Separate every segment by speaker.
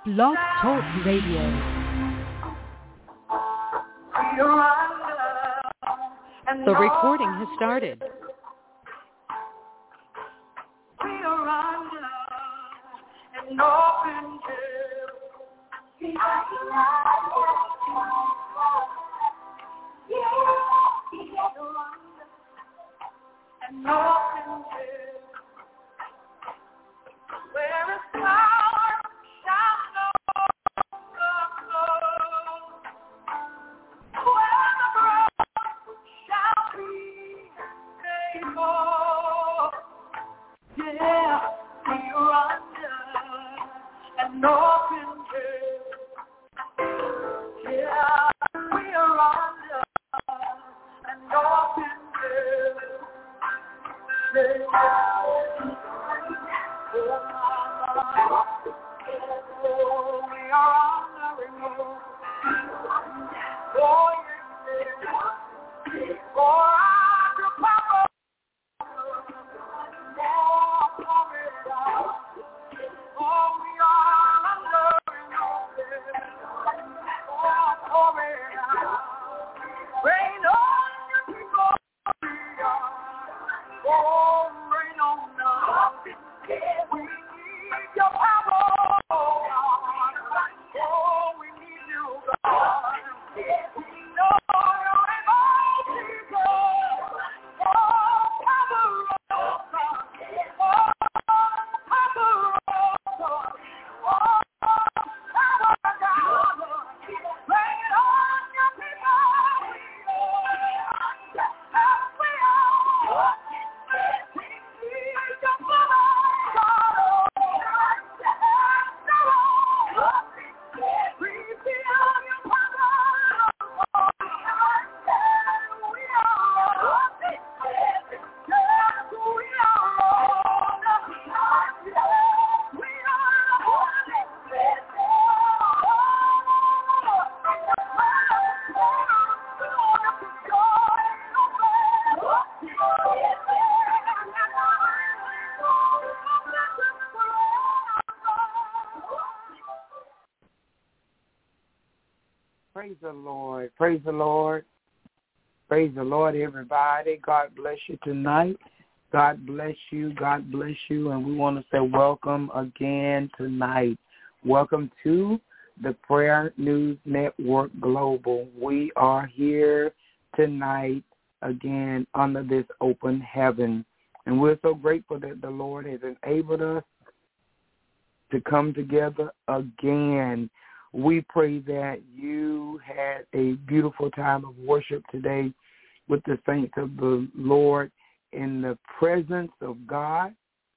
Speaker 1: Blog Talk Radio. The recording has started.
Speaker 2: Praise the Lord. Praise the Lord. Praise the Lord, everybody. God bless you tonight. God bless you. God bless you. And we want to say welcome again tonight. Welcome to the Prayer News Network Global. We are here tonight again under this open heaven. And we're so grateful that the Lord has enabled us to come together again. We pray that you had a beautiful time of worship today with the saints of the Lord in the presence of God.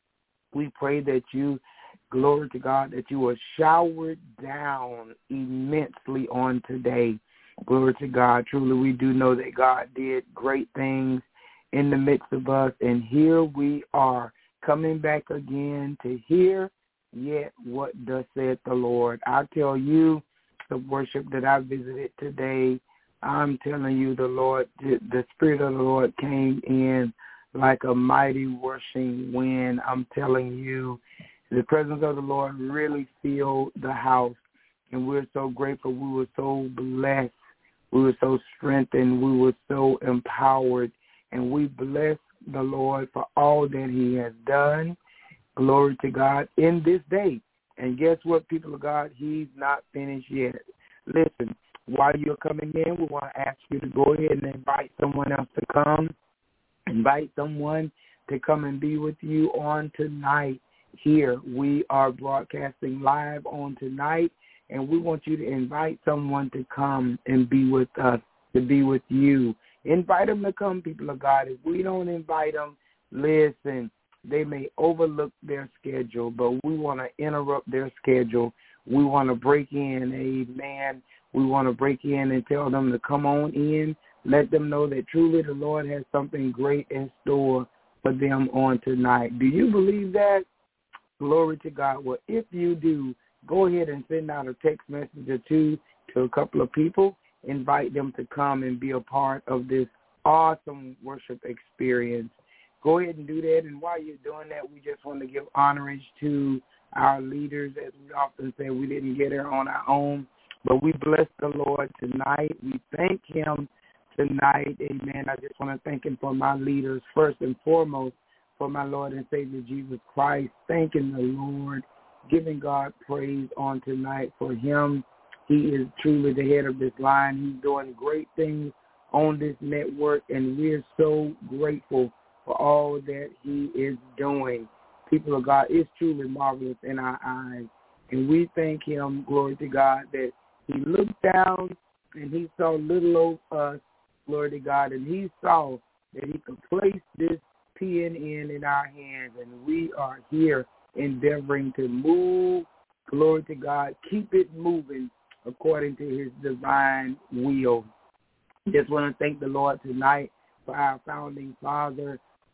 Speaker 2: We pray that you, glory to God, that you were showered down immensely on today. Glory to God. Truly, we do know that God did great things in the midst of us. And here we are coming back again to hear yet what thus saith the Lord. I tell you, the worship that I visited today, I'm telling you, the Spirit of the Lord came in like a mighty rushing wind. I'm telling you, the presence of the Lord really filled the house, and we're so grateful. We were so blessed. We were so strengthened. We were so empowered, and we bless the Lord for all that he has done. Glory to God in this day. And guess what, people of God? He's not finished yet. Listen, while you're coming in, we want to ask you to go ahead and invite someone else to come. Invite someone to come and be with you on tonight here. We are broadcasting live on tonight, and we want you to invite someone to come and be with us, to be with you. Invite them to come, people of God. If we don't invite them, listen, they may overlook their schedule, but we want to interrupt their schedule. We want to break in, amen. We want to break in and tell them to come on in. Let them know that truly the Lord has something great in store for them on tonight. Do you believe that? Glory to God. Well, if you do, go ahead and send out a text message or two to a couple of people. Invite them to come and be a part of this awesome worship experience. Go ahead and do that. And while you're doing that, we just want to give honorage to our leaders. As we often say, we didn't get here on our own, but we bless the Lord tonight. We thank him tonight. Amen. I just want to thank him for my leaders, first and foremost, for my Lord and Savior Jesus Christ. Thanking the Lord, giving God praise on tonight for him. He is truly the head of this line. He's doing great things on this network, and we're so grateful for all that he is doing. People of God, it's truly marvelous in our eyes. And we thank him, glory to God, that he looked down and he saw little old us, glory to God, and he saw that he could place this PNN in our hands, and we are here endeavoring to move, glory to God, keep it moving according to his divine will. Just want to thank the Lord tonight for our founding father,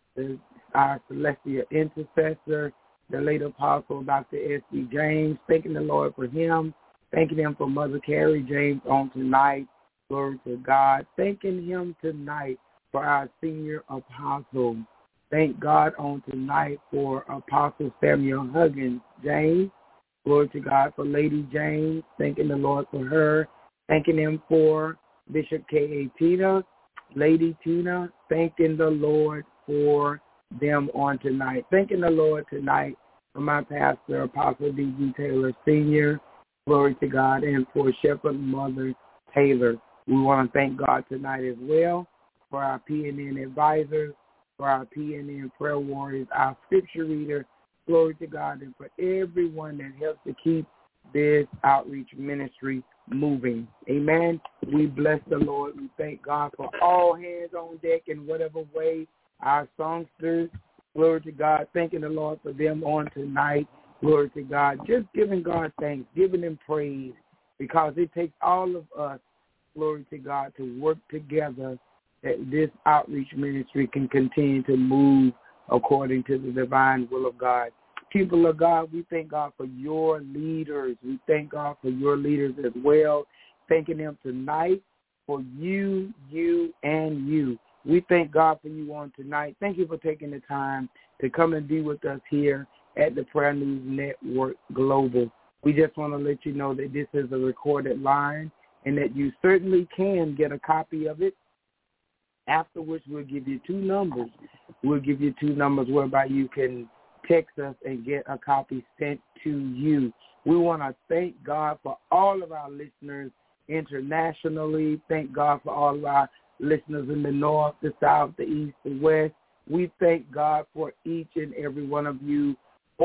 Speaker 2: our celestial intercessor, the late apostle, Dr. S.D. James. Thanking the Lord for him. Thanking him for Mother Carrie James on tonight. Glory to God. Thanking him tonight for our senior apostle. Thank God on tonight for Apostle Samuel Huggins James. Glory to God for Lady James. Thanking the Lord for her. Thanking him for Bishop K.A. Tina, Lady Tina. Thanking the Lord for them on tonight. Thanking the Lord tonight for my pastor, Apostle D.G. Taylor Sr. Glory to God. And for Shepherd Mother Taylor. We want to thank God tonight as well for our PNN advisors, for our PNN prayer warriors, our scripture reader, glory to God, and for everyone that helps to keep this outreach ministry moving. Amen. We bless the Lord. We thank God for all hands on deck in whatever way. Our songsters, glory to God, thanking the Lord for them on tonight. Glory to God. Just giving God thanks, giving him praise, because it takes all of us, glory to God, to work together that this outreach ministry can continue to move according to the divine will of God. People of God, we thank God for your leaders. We thank God for your leaders as well. Thanking them tonight for you, and you. We thank God for you on tonight. Thank you for taking the time to come and be with us here at the Prayer News Network Global. We just want to let you know that this is a recorded line and that you certainly can get a copy of it. Afterwards, we'll give you two numbers. We'll give you two numbers whereby you can text us and get a copy sent to you. We want to thank God for all of our listeners internationally. Thank God for all of our listeners in the north, the south, the east, the west. We thank God for each and every one of you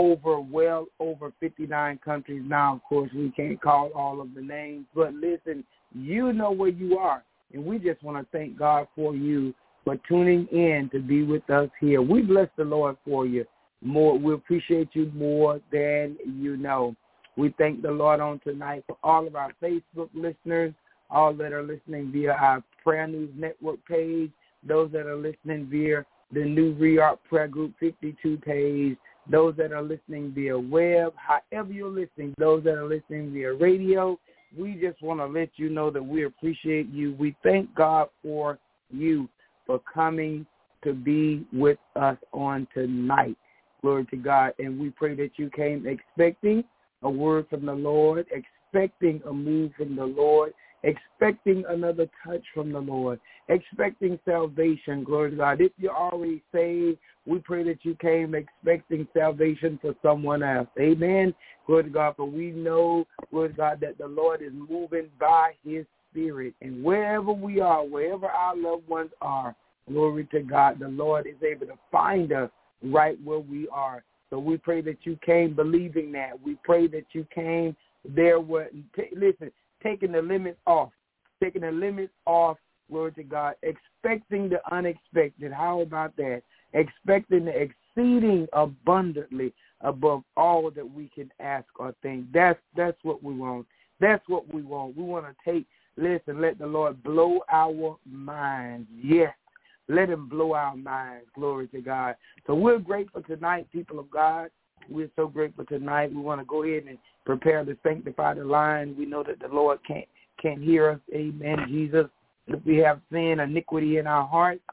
Speaker 2: well over 59 countries now. Of course, we can't call all of the names, but listen, you know where you are. And we just want to thank God for you for tuning in to be with us here. We bless the Lord for you. We appreciate you more than you know. We thank the Lord on tonight for all of our Facebook listeners, all that are listening via our Prayer News Network page, those that are listening via the New Reark Prayer Group 52 page, those that are listening via web, however you're listening, those that are listening via radio. We just want to let you know that we appreciate you. We thank God for you for coming to be with us on tonight. Glory to God. And we pray that you came expecting a word from the Lord, expecting a move from the Lord, expecting another touch from the Lord, expecting salvation. Glory to God. If you're already saved, we pray that you came expecting salvation for someone else. Amen. Glory to God. For we know, glory to God, that the Lord is moving by his Spirit. And wherever we are, wherever our loved ones are, glory to God, the Lord is able to find us right where we are. So we pray that you came believing that. We pray that you came there taking the limits off. Taking the limits off, glory to God, expecting the unexpected. How about that? Expecting the exceeding abundantly above all that we can ask or think. That's what we want. That's what we want. We want to let the Lord blow our minds. Yes. Let him blow our minds. Glory to God. So we're grateful tonight, people of God. We're so grateful tonight. We want to go ahead and prepare to sanctify the line. We know that the Lord can't hear us. Amen, Jesus. If we have sin, iniquity in our hearts,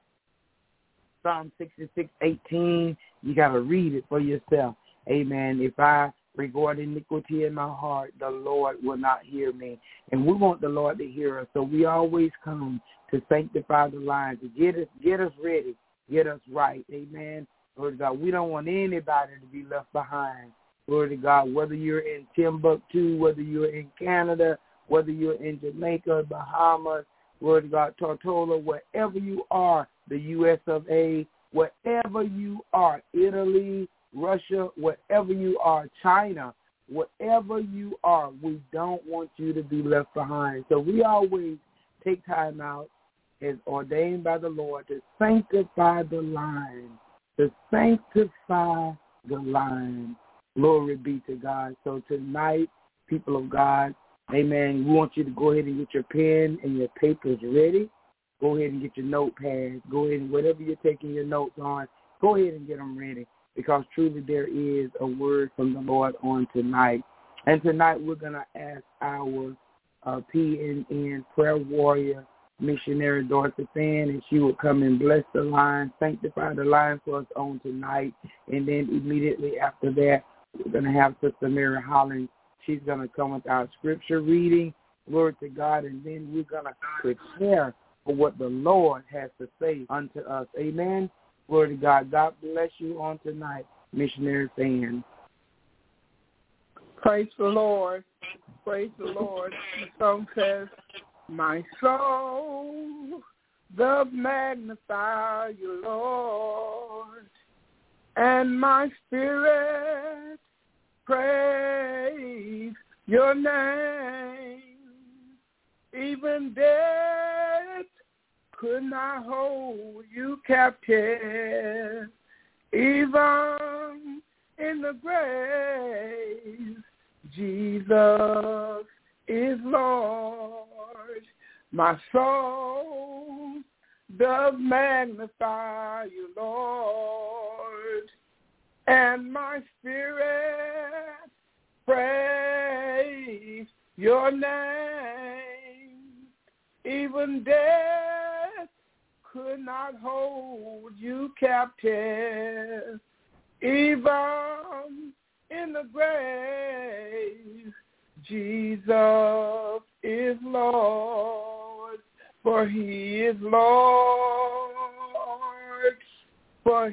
Speaker 2: Psalm 66:18, you got to read it for yourself. Amen. If I regard iniquity in my heart, the Lord will not hear me. And we want the Lord to hear us. So we always come to sanctify the line, to get us ready, get us right. Amen. Glory to God. We don't want anybody to be left behind. Glory to God. Whether you're in Timbuktu, whether you're in Canada, whether you're in Jamaica, Bahamas, glory to God, Tortola, wherever you are, the U.S. of A., wherever you are, Italy, Russia, wherever you are, China, wherever you are, we don't want you to be left behind. So we always take time out as ordained by the Lord to sanctify the line, to sanctify the line. Glory be to God. So tonight, people of God, amen, we want you to go ahead and get your pen and your papers ready. Go ahead and get your notepad. Go ahead and whatever you're taking your notes on, go ahead and get them ready, because truly there is a word from the Lord on tonight. And tonight we're going to ask our PNN prayer warrior, missionary Dorothy Fan, and she will come and bless the line, sanctify the line for us on tonight. And then immediately after that, we're going to have Sister Mary Hollins. She's going to come with our scripture reading, glory to God, and then we're going to prepare for what the Lord has to say unto us. Amen. Glory to God. God bless you on tonight, missionary Fan.
Speaker 3: Praise the Lord. Praise the Lord. The song says, my soul doth magnify you, Lord, and my spirit praise your name. Even death could not hold you captive. Even in the grave, Jesus is Lord. My soul does magnify you, Lord, and my spirit praise your name. Even death could not hold you captive. Even in the grave, Jesus is Lord, for he is Lord, for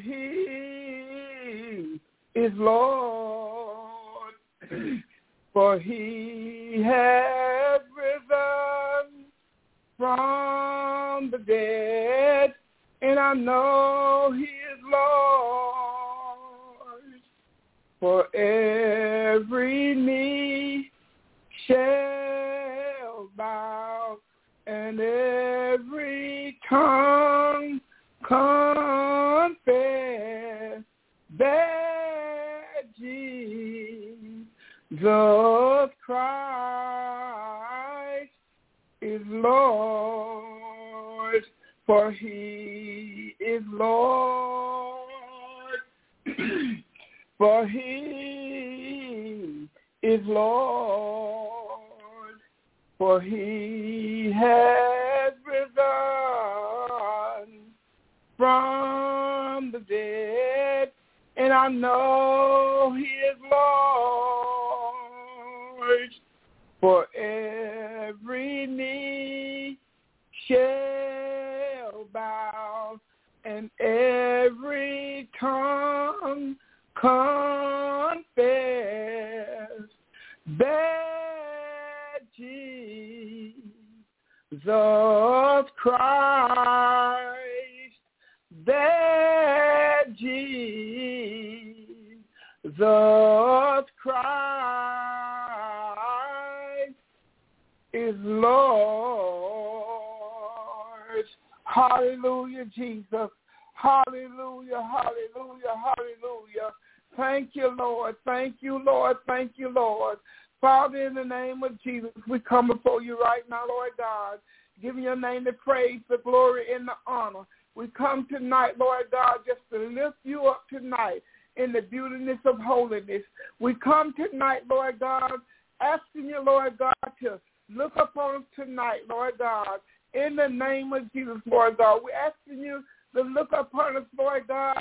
Speaker 3: he is Lord, for he has risen from the dead, and I know he is Lord. For every knee shall bow, and every tongue confess that Jesus Christ is Lord, for he is Lord. For he is Lord, for he has risen from the dead, and I know he is Lord. For every knee shall bow, and every tongue confess that Jesus Christ, that Jesus Christ is Lord. Hallelujah, Jesus. Hallelujah, hallelujah, hallelujah. Thank you, Lord. Thank you, Lord. Thank you, Lord. Father, in the name of Jesus, we come before you right now, Lord God, giving your name the praise, the glory, and the honor. We come tonight, Lord God, just to lift you up tonight in the beautiness of holiness. We come tonight, Lord God, asking you, Lord God, to look upon us tonight, Lord God, in the name of Jesus, Lord God. We're asking you to look upon us, Lord God,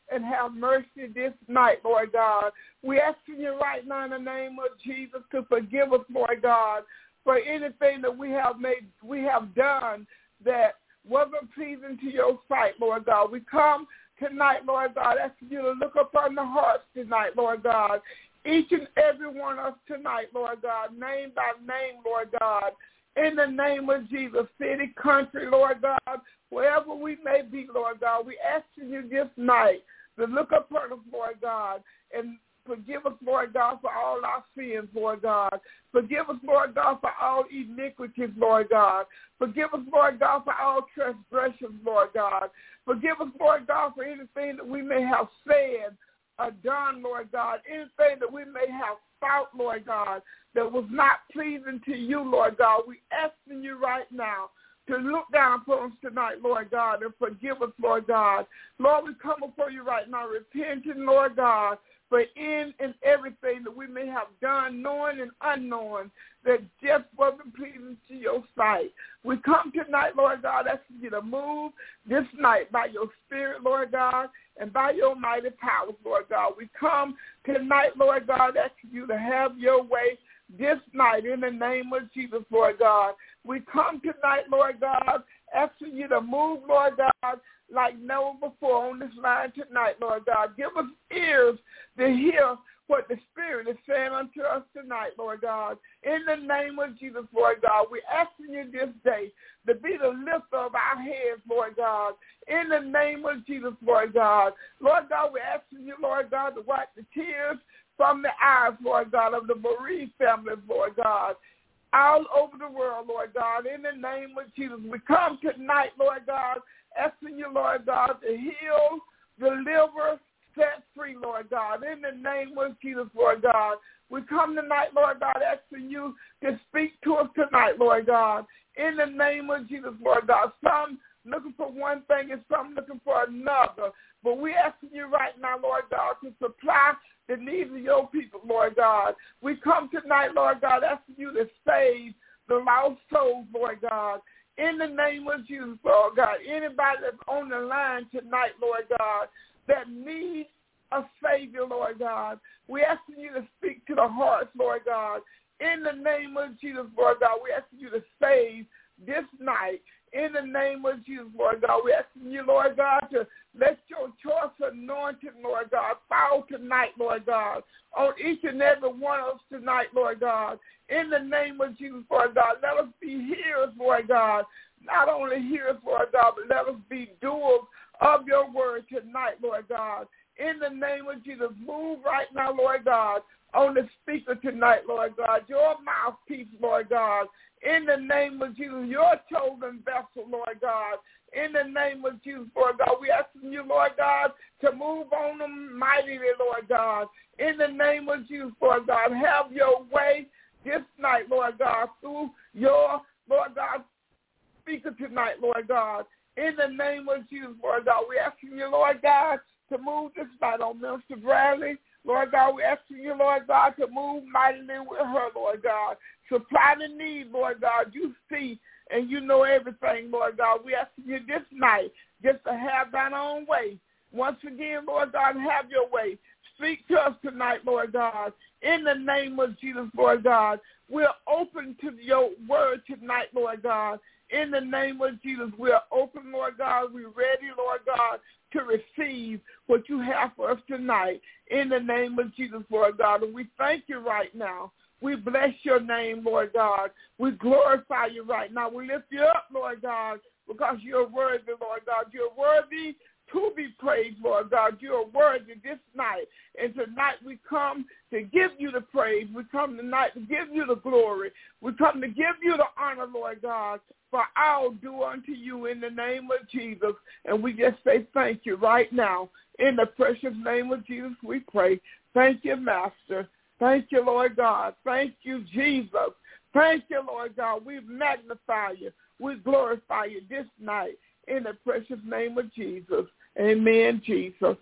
Speaker 3: and have mercy this night, Lord God. We ask you right now in the name of Jesus to forgive us, Lord God, for anything that we have done that wasn't pleasing to your sight, Lord God. We come tonight, Lord God, asking you to look upon the hearts tonight, Lord God. Each and every one of us tonight, Lord God, name by name, Lord God, in the name of Jesus, city, country, Lord God, wherever we may be, Lord God, we asking you this night to look upon us, Lord God, and forgive us, Lord God, for all our sins, Lord God. Forgive us, Lord God, for all iniquities, Lord God. Forgive us, Lord God, for all transgressions, Lord God. Forgive us, Lord God, for anything that we may have said or done, Lord God. Anything that we may have thought, Lord God, that was not pleasing to you, Lord God. We asking you right now to look down upon us tonight, Lord God, and forgive us, Lord God. Lord, we come before you right now, repenting, Lord God, for in and everything that we may have done, knowing and unknowing, that just wasn't pleasing to your sight. We come tonight, Lord God, asking you to move this night by your Spirit, Lord God, and by your mighty powers, Lord God. We come tonight, Lord God, asking you to have your way this night in the name of Jesus, Lord God. We come tonight, Lord God, asking you to move, Lord God, like never before on this line tonight, Lord God. Give us ears to hear what the Spirit is saying unto us tonight, Lord God. In the name of Jesus, Lord God, we're asking you this day to be the lifter of our heads, Lord God. In the name of Jesus, Lord God. Lord God, we're asking you, Lord God, to wipe the tears from the eyes, Lord God, of the bereaved families, Lord God, all over the world, Lord God. In the name of Jesus, we come tonight, Lord God, asking you, Lord God, to heal, deliver, set free, Lord God. In the name of Jesus, Lord God. We come tonight, Lord God, asking you to speak to us tonight, Lord God. In the name of Jesus, Lord God. Some looking for one thing and some looking for another. But we asking you right now, Lord God, to supply the needs of your people, Lord God. We come tonight, Lord God, asking you to save the lost souls, Lord God. In the name of Jesus, Lord God, anybody that's on the line tonight, Lord God, that needs a Savior, Lord God, we asking you to speak to the hearts, Lord God. In the name of Jesus, Lord God, we asking you to save this night. In the name of Jesus, Lord God, we asking you, Lord God, to let your choice anointing, Lord God, fall tonight, Lord God, on each and every one of us tonight, Lord God. In the name of Jesus, Lord God, let us be hearers, Lord God. Not only hearers, Lord God, but let us be doers of your word tonight, Lord God. In the name of Jesus, move right now, Lord God, on the speaker tonight, Lord God, your mouthpiece, Lord God. In the name of Jesus, your chosen vessel, Lord God. In the name of Jesus, Lord God, we asking you, Lord God, to move on them mightily, Lord God. In the name of Jesus, Lord God, have your way this night, Lord God, through your, Lord God, speaker tonight, Lord God. In the name of Jesus, Lord God, we asking you, Lord God, to move this night on Minister Bradley. Lord God, we asking you, Lord God, to move mightily with her, Lord God. Supply the need, Lord God. You see and you know everything, Lord God. We asking you this night just to have thine own way. Once again, Lord God, have your way. Speak to us tonight, Lord God. In the name of Jesus, Lord God, we're open to your word tonight, Lord God. In the name of Jesus, we're open, Lord God. We're ready, Lord God, to receive what you have for us tonight. In the name of Jesus, Lord God. And we thank you right now. We bless your name, Lord God. We glorify you right now. We lift you up, Lord God, because you're worthy, Lord God. You're worthy to be praised, Lord God. You're worthy this night. And tonight we come to give you the praise. We come tonight to give you the glory. We come to give you the honor, Lord God, for I'll do unto you in the name of Jesus. And we just say thank you right now. In the precious name of Jesus we pray. Thank you, Master. Thank you, Lord God. Thank you, Jesus. Thank you, Lord God. We magnify you. We glorify you this night in the precious name of Jesus. Amen, Jesus.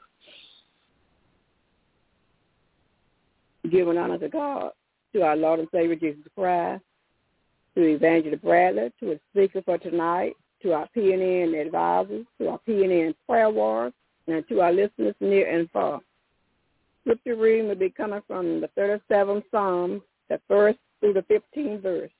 Speaker 4: Giving honor to God, to our Lord and Savior Jesus Christ, to Evangelist Bradley, to his speaker for tonight, to our PNN advisors, to our PNN prayer warriors, and to our listeners near and far. Scripture reading will be coming from the 37th Psalm, the 1st through the 15th verse.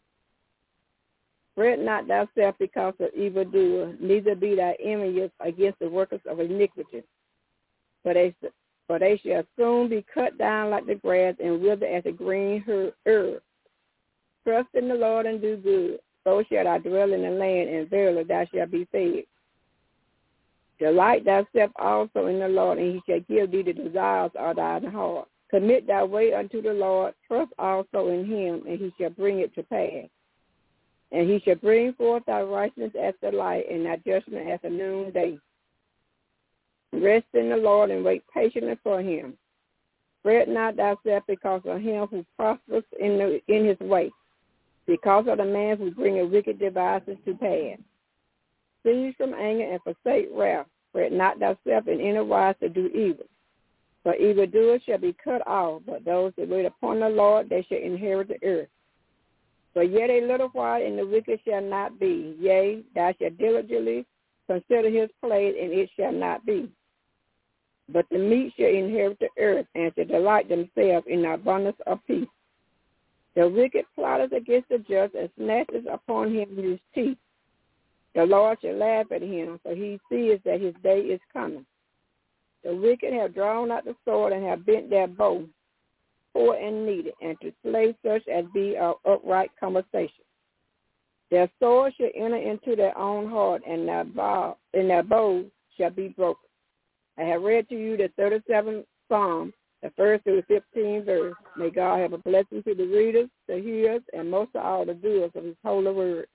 Speaker 4: Fret not thyself because of evildoer, neither be thou envious against the workers of iniquity. For they shall soon be cut down like the grass and wither as the green herb. Trust in the Lord and do good. So shalt thou dwell in the land, and verily thou shalt be fed. Delight thyself also in the Lord, and he shall give thee the desires of thine heart. Commit thy way unto the Lord. Trust also in him, and he shall bring it to pass. And he shall bring forth thy righteousness as the light, and thy judgment as the noonday. Rest in the Lord and wait patiently for him. Fret not thyself because of him who prospers in his way, because of the man who bringeth wicked devices to pass. Cease from anger and forsake wrath. Fret not thyself in any wise to do evil. For evildoers shall be cut off, but those that wait upon the Lord, they shall inherit the earth. For yet a little while, and the wicked shall not be. Yea, thou shalt diligently consider his place, and it shall not be. But the meek shall inherit the earth, and shall delight themselves in the abundance of peace. The wicked plotteth against the just, and snatches upon him with his teeth. The Lord shall laugh at him, for he sees that his day is coming. The wicked have drawn out the sword, and have bent their bow, poor and needy, and to slay such as be of upright conversation. Their sword shall enter into their own heart, and their bows shall be broken. I have read to you the 37th Psalm, the 1st through the 15th verse. May God have a blessing to the readers, the hearers, and most of all the doers of his holy word.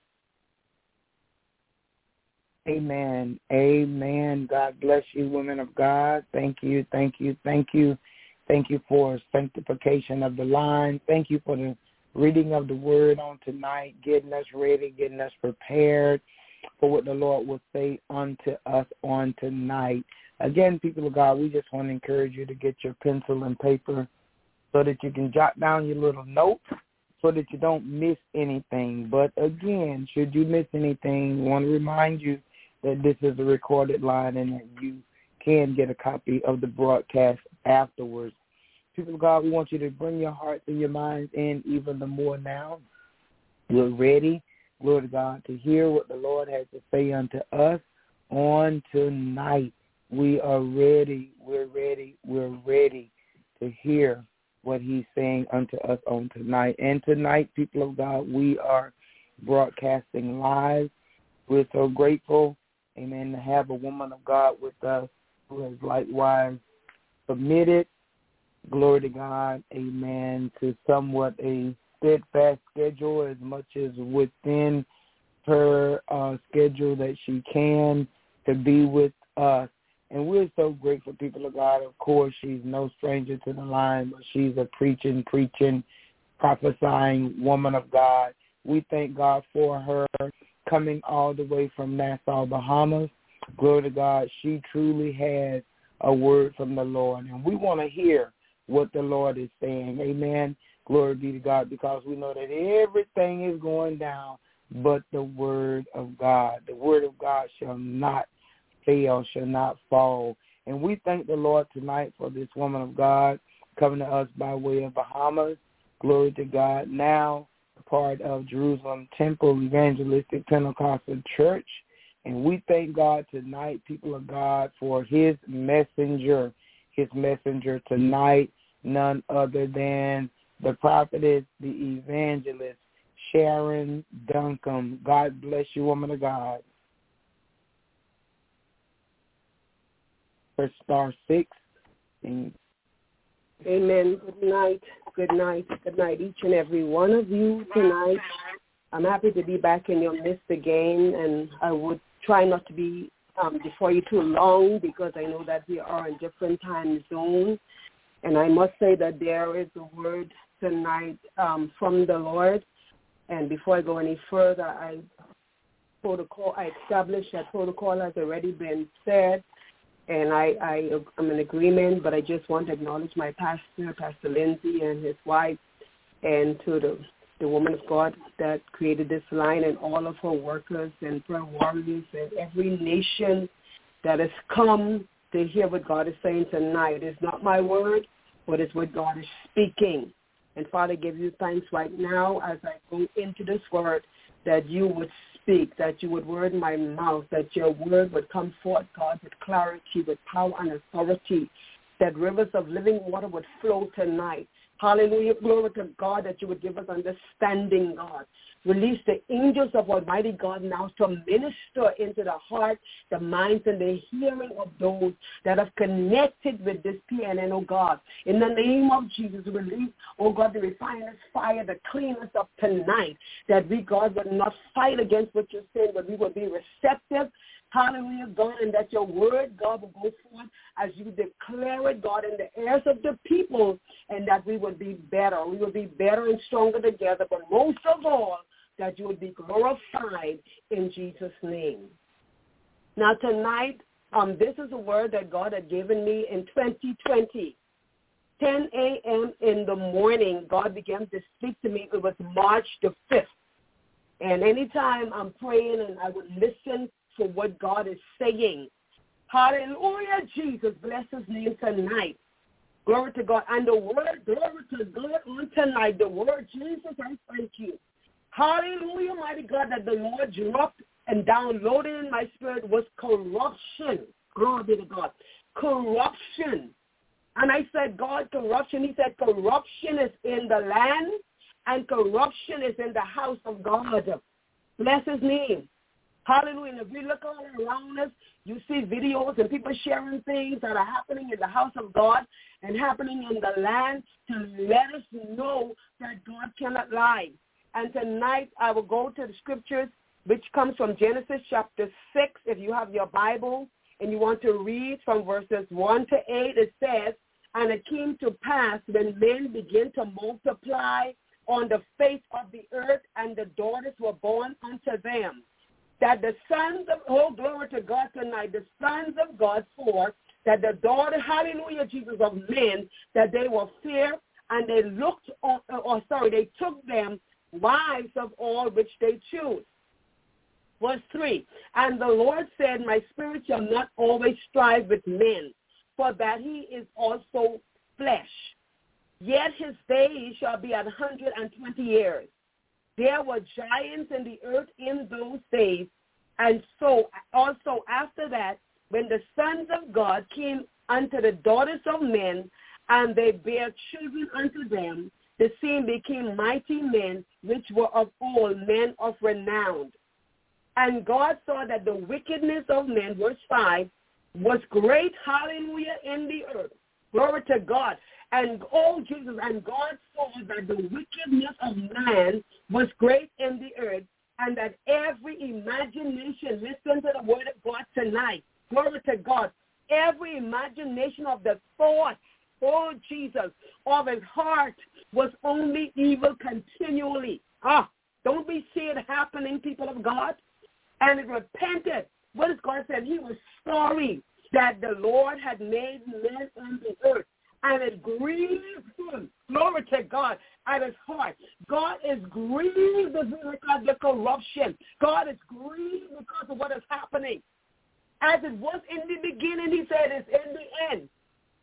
Speaker 2: Amen. Amen. God bless you, women of God. Thank you, thank you, thank you. Thank you for sanctification of the line. Thank you for the reading of the word on tonight, getting us ready, getting us prepared for what the Lord will say unto us on tonight. Again, people of God, we just want to encourage you to get your pencil and paper so that you can jot down your little notes so that you don't miss anything. But again, should you miss anything, I want to remind you that this is a recorded line and that you can get a copy of the broadcast afterwards. People of God, we want you to bring your hearts and your minds in even the more now. We're ready, glory to God, to hear what the Lord has to say unto us on tonight. We are ready. We're ready. We're ready to hear what he's saying unto us on tonight. And tonight, people of God, we are broadcasting live. We're so grateful, amen, to have a woman of God with us who has likewise submitted, glory to God, amen, to somewhat a steadfast schedule as much as within her schedule that she can to be with us. And we're so grateful, people of God. Of course, she's no stranger to the line, but she's a preaching, prophesying woman of God. We thank God for her coming all the way from Nassau, Bahamas. Glory to God. She truly has a word from the Lord. And we want to hear what the Lord is saying. Amen. Glory be to God, because we know that everything is going down but the word of God. The word of God shall not fail, shall not fall. And we thank the Lord tonight for this woman of God coming to us by way of Bahamas. Glory to God. Now part of Jerusalem Temple Evangelistic Pentecostal Church. And we thank God tonight, people of God, for his messenger tonight, none other than the prophetess, the evangelist, Sharon Duncombe. God bless you, woman of God. For star 6.
Speaker 5: Amen. Good night, each and every one of you tonight. I'm happy to be back in your midst again, and I would try not to be before you too long, because I know that we are in different time zones. And I must say that there is a word tonight from the Lord. And before I go any further, I established that protocol has already been said, and I'm in agreement, but I just want to acknowledge my pastor, Pastor Lindsay, and his wife, and to the woman of God that created this line, and all of her workers and prayer warriors and every nation that has come to hear what God is saying tonight. It's not my word, but it's what God is speaking. And Father, I give you thanks right now as I go into this word, that you would speak, that you would word my mouth, that your word would come forth, God, with clarity, with power and authority, that rivers of living water would flow tonight. Hallelujah. Glory to God, that you would give us understanding, God. Release the angels of Almighty God now to minister into the heart, the minds, and the hearing of those that have connected with this PNN, oh God. In the name of Jesus, release, oh God, the refiner's fire, the clean us up tonight, that we, God, would not fight against what you're saying, but we will be receptive. Hallelujah, God, and that your word, God, will go forth as you declare it, God, in the ears of the people, and that we would be better. We will be better and stronger together, but most of all, that you would be glorified in Jesus' name. Now, tonight, this is a word that God had given me in 2020. 10 a.m. in the morning, God began to speak to me. It was March the 5th. And anytime I'm praying and I would listen for what God is saying. Hallelujah, Jesus, bless his name tonight. Glory to God. And the word, glory to God on tonight, the word, Jesus, I thank you. Hallelujah, mighty God, that the Lord dropped and downloaded in my spirit was corruption. Glory be to God. Corruption. And I said, God, corruption. He said, corruption is in the land and corruption is in the house of God. Bless his name. Hallelujah. And if we look all around us, you see videos and people sharing things that are happening in the house of God and happening in the land to let us know that God cannot lie. And tonight I will go to the scriptures, which comes from Genesis chapter 6. If you have your Bible and you want to read from verses 1 to 8, it says, and it came to pass when men began to multiply on the face of the earth, and the daughters were born unto them, that the sons of, oh, glory to God tonight, the sons of God saw that the daughter, hallelujah, Jesus, of men, that they were fair, and they looked, they took them wives of all which they choose. Verse 3, and the Lord said, my spirit shall not always strive with men, for that he is also flesh. Yet his days shall be 120 years. There were giants in the earth in those days, and so also after that, when the sons of God came unto the daughters of men, and they bare children unto them, the same became mighty men, which were of all men of renown. And God saw that the wickedness of men, verse 5, was great, hallelujah, in the earth. Glory to God. And, oh, Jesus, and God saw that the wickedness of man was great in the earth, and that every imagination, listen to the word of God tonight, glory to God, every imagination of the thoughts, oh, Jesus, of his heart was only evil continually. Don't we see it happening, people of God? And it repented. What is God said? He was sorry that the Lord had made men on the earth. And it grieved him, glory to God, at his heart. God is grieved because of the corruption. God is grieved because of what is happening. As it was in the beginning, he said, it's in the end.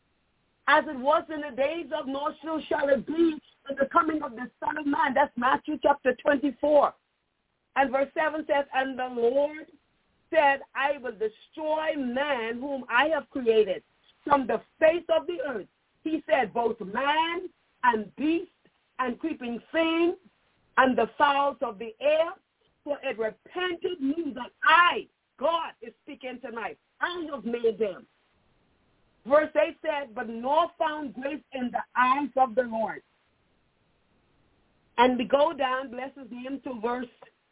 Speaker 5: As it was in the days of Noah, so shall it be in the coming of the Son of Man. That's Matthew chapter 24. And verse 7 says, and the Lord said, I will destroy man whom I have created from the face of the earth. He said, both man and beast and creeping thing and the fowls of the air, for it repented me that I, God is speaking tonight, I have made them. Verse 8 said, but Noah found grace in the eyes of the Lord. And we go down, bless his name, to verse.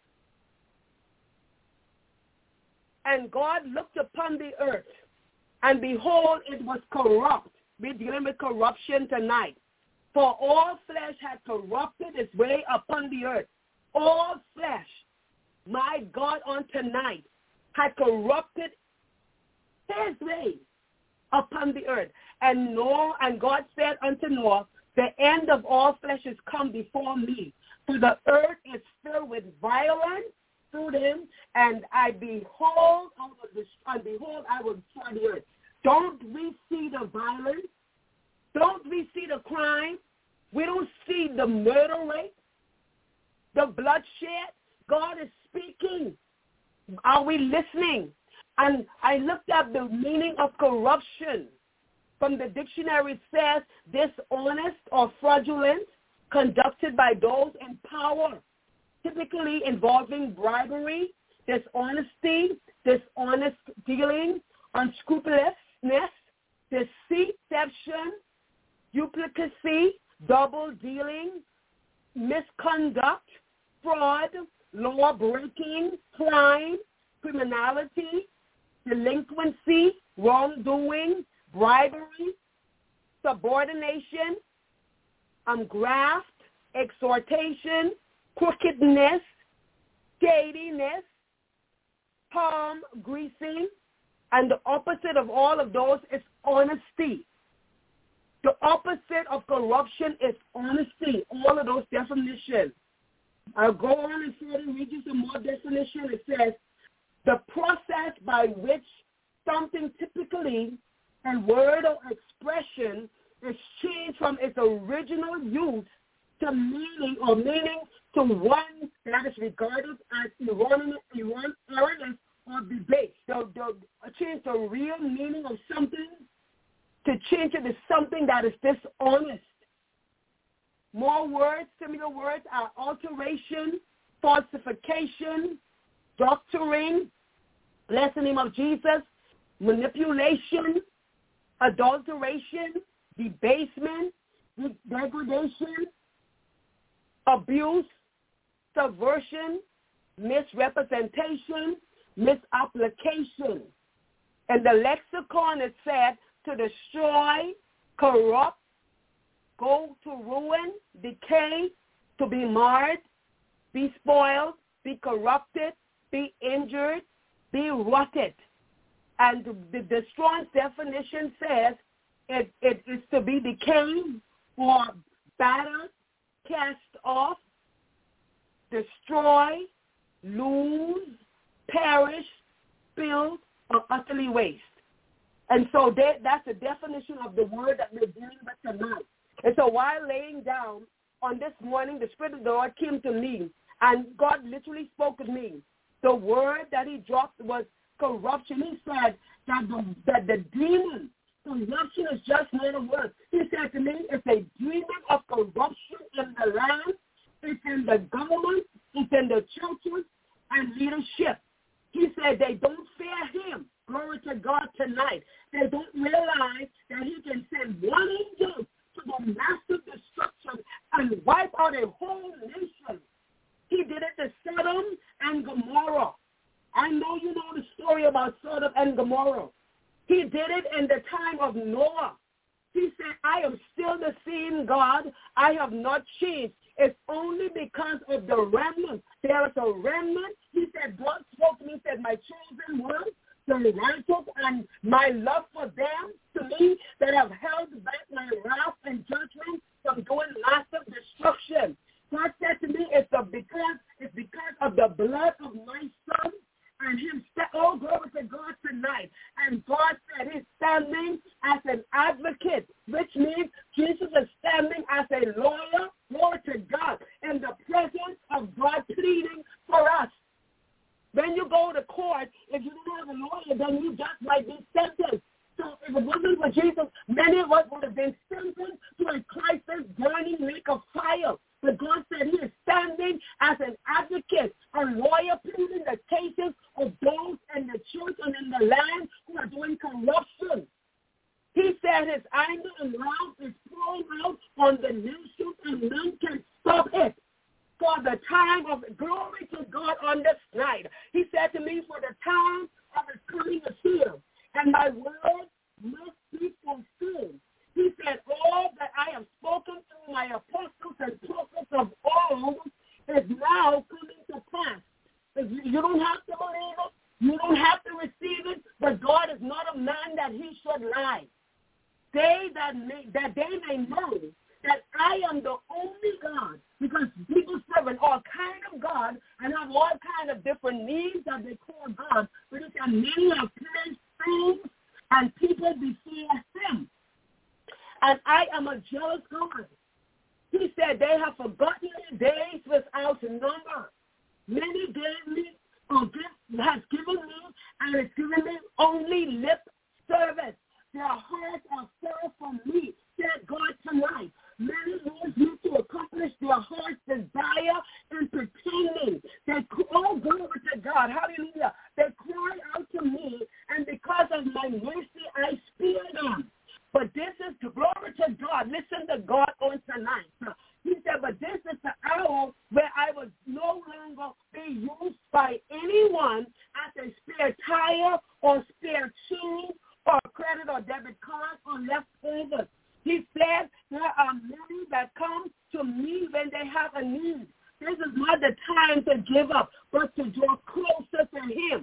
Speaker 5: And God looked upon the earth, and behold, it was corrupt. We're dealing with corruption tonight. For all flesh had corrupted its way upon the earth. All flesh, my God, on tonight, had corrupted his way upon the earth. And God said unto Noah, the end of all flesh is come before me. For the earth is filled with violence through them, and behold, I will destroy the earth. Don't we see the violence? Don't we see the crime? We don't see the murder rate, the bloodshed. God is speaking. Are we listening? And I looked up the meaning of corruption. From the dictionary, it says dishonest or fraudulent, conducted by those in power, typically involving bribery, dishonesty, dishonest dealing, unscrupulousness, deceit, deception, duplicity, double dealing, misconduct, fraud, law breaking, crime, criminality, delinquency, wrongdoing, bribery, subordination, graft, exhortation, crookedness, shadiness, palm greasing, and the opposite of all of those is honesty. The opposite of corruption is honesty. All of those definitions. I'll go on and further read you some more definition. It says, the process by which something typically a word or expression is changed from its original use to meaning to one that is regarded as erroneous or debased. So change the real meaning of something to change it to something that is dishonest. More words, similar words are alteration, falsification, doctoring, bless the name of Jesus, manipulation, adulteration, debasement, degradation, abuse, subversion, misrepresentation, misapplication. In the lexicon it said to destroy, corrupt, go to ruin, decay, to be marred, be spoiled, be corrupted, be injured, be rotted. And the Strong's definition says it is to be decayed or battered, cast off, destroy, lose, perish, spilled, or utterly waste. And so that's the definition of the word that we're dealing with tonight. And so while laying down on this morning, the Spirit of the Lord came to me, and God literally spoke to me. The word that he dropped was corruption. He said that the demon, corruption is just not a word. He said to me, it's a demon of corruption in the land. It's in the government. It's in the churches and leadership. He said they don't fear him. Glory to God tonight. They don't realize that he can send one angel to the massive destruction and wipe out a whole nation. He did it to Sodom and Gomorrah. I know you know the story about Sodom and Gomorrah. He did it in the time of Noah. He said, I am still the same God. I have not changed. It's only because of the remnant. There is a remnant. He said, God spoke to me, said, my chosen ones, the righteous, and my love for them, to me, that have held back my wrath and judgment from doing massive destruction. God said to me, it's because of the blood of my son and him. Oh, glory to God tonight. And God said he's standing as an advocate, which means Jesus is standing as a lawyer, glory to God, in the presence of God pleading for us. When you go to court, if you don't have a lawyer, then you just might be sentenced. So if it wasn't for Jesus, many of us would have been sentenced to a crisis burning lake of fire. But God said he is standing as an advocate, a lawyer pleading the cases of those in the church and in the land who are doing corruption. He said his anger and wrath is pouring out on the nation and none can stop it. For the time of glory to God on this night. He said to me, for the time of his coming is here, and my word must be fulfilled. He said, all that I have spoken through my apostles and prophets of old is now coming to pass. You don't have to believe it. You don't have to receive it. But God is not a man that he should lie. That they may know that I am the only God, because people serve all kind of God and have all kind of different needs that they call God. But it's that many have placed things and people people before him. And I am a jealous God. He said, they have forgotten the days without number. Many gave me, or has given me, and has given me only lip service. Their hearts are far from me, said God tonight. Many use me to accomplish their heart's desire and pretending. They all glory to God. Hallelujah. They cry out to me, and because of my mercy, I spare them. But this is the glory to God. Listen to God on tonight. He said, but this is the hour where I will no longer be used by anyone as a spare tire or spare change or credit or debit card or leftovers. He said there are many that come to me when they have a need. This is not the time to give up, but to draw closer to him.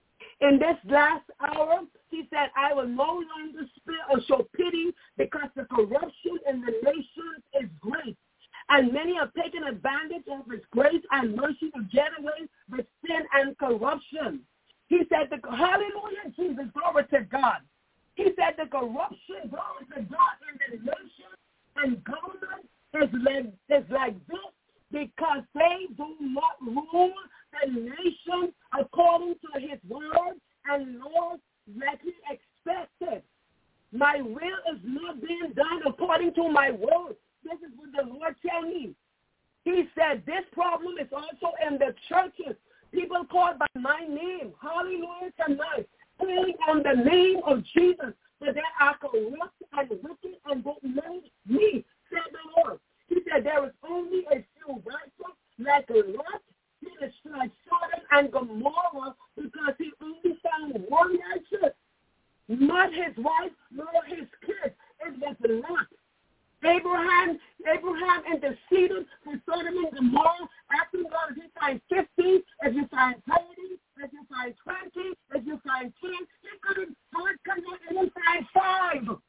Speaker 5: In this last hour, he said, I will no longer spare or show pity because the corruption in the nations is great. And many have taken advantage of his grace and mercy to get away with sin and corruption. He said, hallelujah, Jesus, glory to God. He said the corruption, glory to God, in the nation and government is like this because they do not rule the nation according to his word and laws like he expected. My will is not being done according to my word. This is what the Lord told me. He said this problem is also in the churches. People called by my name. Hallelujah tonight. Calling on the name of Jesus. But they are corrupt and wicked and don't know me, said the Lord. He said there is only a few righteous like Lot. He destroyed Sodom and Gomorrah because he only found one righteous. Not his wife nor his kids. It was Lot. Abraham interceded for Sodom and Gomorrah, asking God if you find 50, if you find 30, if you find 20, if you find 10. God couldn't even find 5.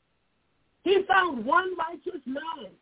Speaker 5: He found one righteous man.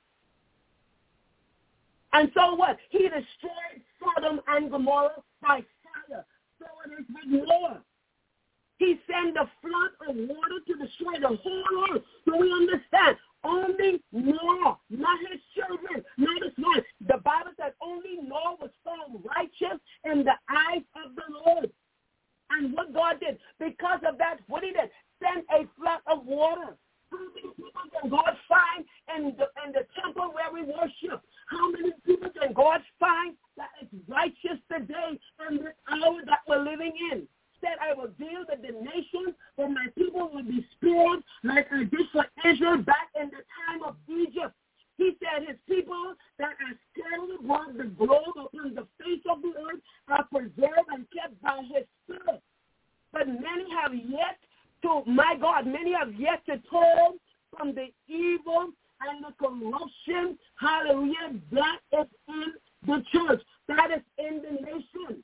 Speaker 5: And so what? He destroyed Sodom and Gomorrah by fire. So it is with Noah. He sent a flood of water to destroy the whole earth. Do we understand? Only Noah, not his children, not his wife. The Bible said only Noah was found righteous in the eyes of the Lord. And what God did, because of that, what he did, sent a flood of water. How many people can God find in the temple where we worship? How many people can God find that is righteous today in this hour that we're living in? Said, I will deal with the nations, but my people will be spared like I did for Israel back in the time of Egypt. He said his people that are scattered abroad the globe upon the face of the earth are preserved and kept by his spirit. But many have yet to, my God, many have yet to turn from the evil and the corruption, hallelujah, that is in the church, that is in the nation.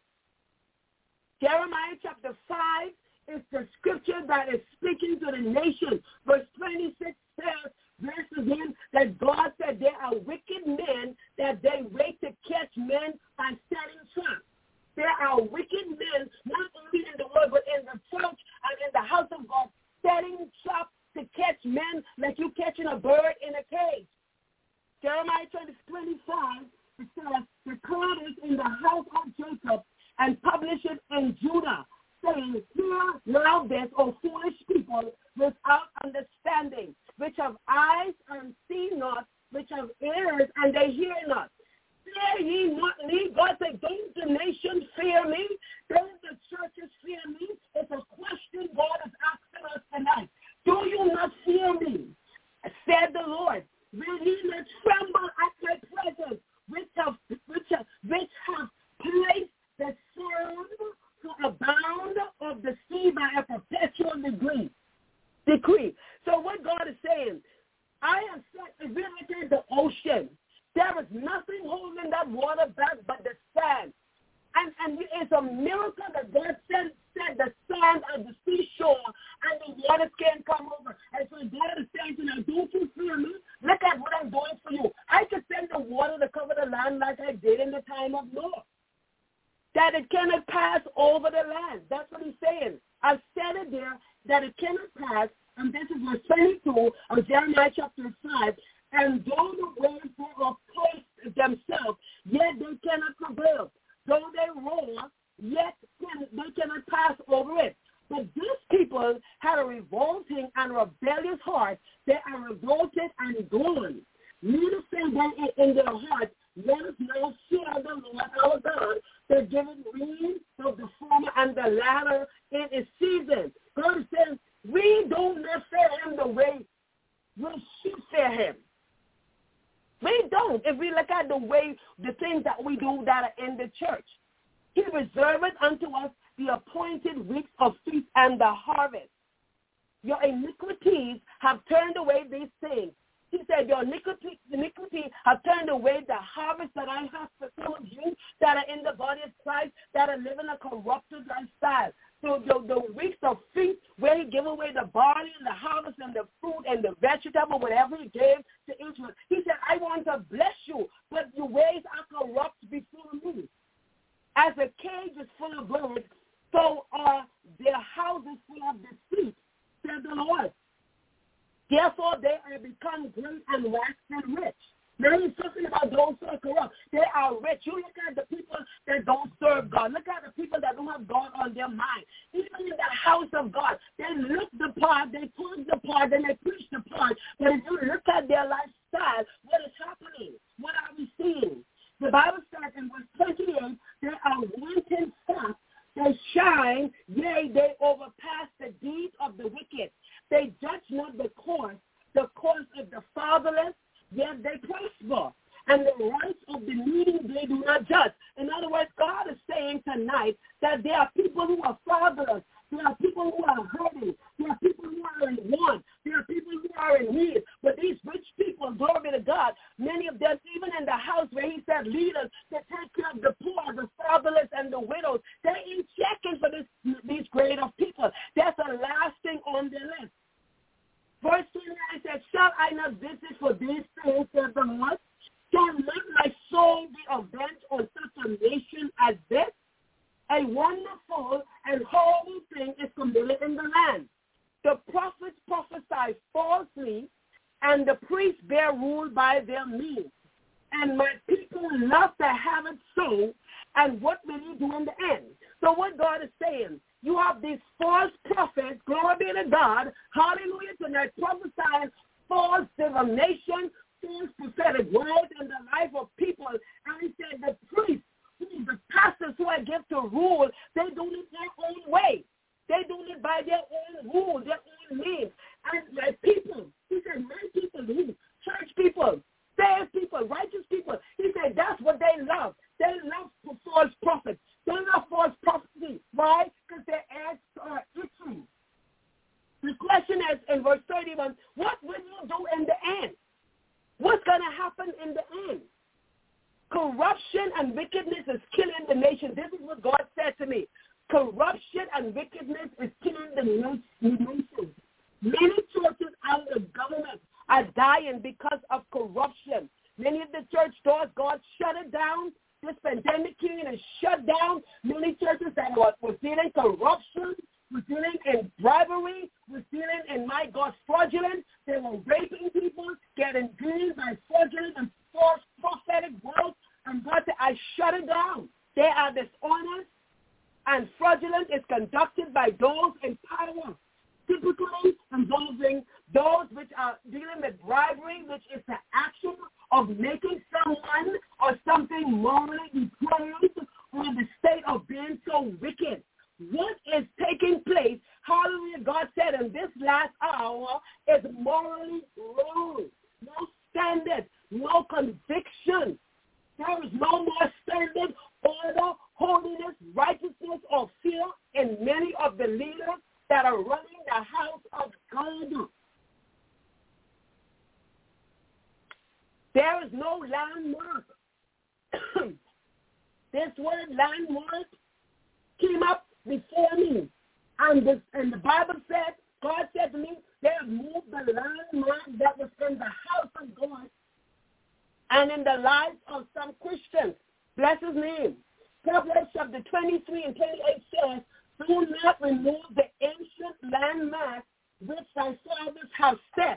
Speaker 5: Jeremiah chapter 5 is the scripture that is speaking to the nation. Verse 26 says, verse again, that God said there are wicked men that they wait to catch men by setting traps. There are wicked men, not only in the world, but in the church and in the house of God, setting traps to catch men like you catching a bird in a cage. Jeremiah 25, it says, the cloud is in the house of Jacob, and publish it in Judah, saying, hear now this, O foolish people, without understanding, which have eyes and see not, which have ears and they hear not. Fear ye not me. God said, don't the nations fear me? Don't the churches fear me? It's a question God is asking us tonight. Do you not fear me? Said the Lord. Will ye not tremble at my presence, which have placed the sound to abound of the sea by a perpetual decree. So what God is saying, I have set visited the ocean. There is nothing holding that water back but the sand. And it's a miracle that God said the sand of the seashore and the waters can't come over. And so God is saying to them, don't you fear me? Look at what I'm doing for you. I could send the water to cover the land like I did in the time of Noah. That it cannot pass over the land. That's what he's saying. I've said it there, that it cannot pass and this is verse 22 of Jeremiah chapter 5, and though the ways were opposed themselves, yet they cannot prevail. Though they roar, yet they cannot pass over it. But these people had a revolting and rebellious heart. They are revolted and gone. Neither say they in their hearts, let us now fear the Lord our God, that giveth rain of the former and the latter in its season. God says, we don't fear him the way we should fear him. We don't. If we look at the way, the things that we do that are in the church, he reserveth unto us the appointed weeks of feast and the harvest. Your iniquities have turned away these things. He said, your iniquity have turned away the harvest that I have for some of you that are in the body of Christ, that are living a corrupted lifestyle. So the weeks of feast where he gave away the barley and the harvest and the fruit and the vegetable, whatever he gave to each one. He said, I want to bless you, but your ways are corrupt before me. As a cage is full of birds, so are their houses full of deceit, said the Lord. Therefore, they are become great and waxen rich. Now he's talking about those who are corrupt. They are rich. You look at the people that don't serve God. Look at the people that don't have God on their mind. Even in the house of God, they look the part, they talk the part, and they preach the part. But if you look at their lifestyle, what is happening? What are we seeing? The Bible says in verse 28, they are wanton stuff. They shine, yea, they overpass the deeds of the wicked. They judge not the course of the fatherless, yet they prosper. And the rights of the needy they do not judge. In other words, God is saying tonight that there are people who are fatherless. There are people who are hurting. There are people who are in want. There are people who are in need. But these rich people, glory to God, many of them, even in the house where he said leaders to take care of the poor, the fatherless, and the widows, they ain't checking for these grade of people. That's the last thing on their list. Verse 29 says, shall I not visit for these things, said the Lord? Shall not my soul be avenged on such a nation as this? A wonderful and horrible thing is committed in the land. The prophets prophesy falsely, and the priests bear rule by their means. And my people love to have it so, and what will you do in the end? So what God is saying, you have these false prophets, glory be to God, hallelujah, tonight, prophesying false divination, false prophetic words in the life of people. And he said the priests, the pastors who I give to rule, they do it their own way. They do it by their own rule, their own means. And my people, he said, my people, church people, fair people, righteous people, he said that's what they love. They love false prophets. They love false prophecy. Why? Because their acts are itching. The question is, in verse 31, what will you do in the end? What's going to happen in the end? Corruption and wickedness is killing the nation. This is what God said to me. Corruption and wickedness is killing the nation. Many churches and the government are dying because of corruption. Many of the church doors, God shut it down. This pandemic came and shut down many churches that were dealing corruption, were dealing in bribery, were dealing in, my God, fraudulent. They were raping people, getting greed by fraudulent and false prophetic words. And God said, I shut it down. They are dishonest, and fraudulent is conducted by those in power, typically involving those which are dealing with bribery, which is the action of making someone or something morally depraved, or the state of being so wicked. What is taking place, hallelujah, God said in this last hour, is morally wrong. No standard, no conviction. There is no more standard, order, holiness, righteousness, or fear in many of the leaders that are running the house of God. There is no landmark. This word landmark came up before me. And the Bible said, God said to me, they have moved the landmark that was in the house of God and in the lives of some Christians. Bless his name. Proverbs chapter 23 and 28 says, do not remove the ancient landmark which thy fathers have set.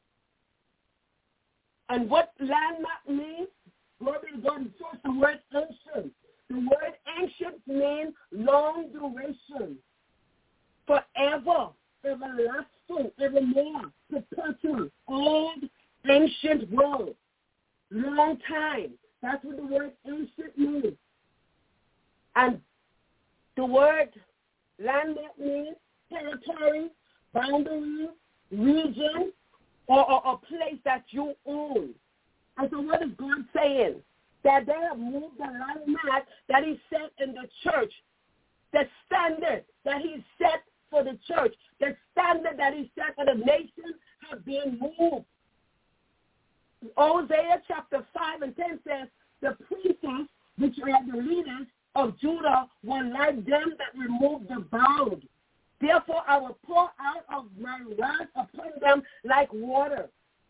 Speaker 5: And what landmark means? Glory to God. First, the word ancient. The word ancient means long duration, forever, everlasting, evermore, perpetual, old, ancient world, long time. That's what the word ancient means. And the word landmark means territory, boundary, region, or a place that you own. And so what is God saying? That they have moved the landmark that he set in the church, the standard that he set for the church, the standard that he set for the nation have been moved. Hosea chapter 5 and 10 says, the priests, which are the leaders of Judah, were like them that remove the bound. Therefore, I will pour out of my wrath upon them like water.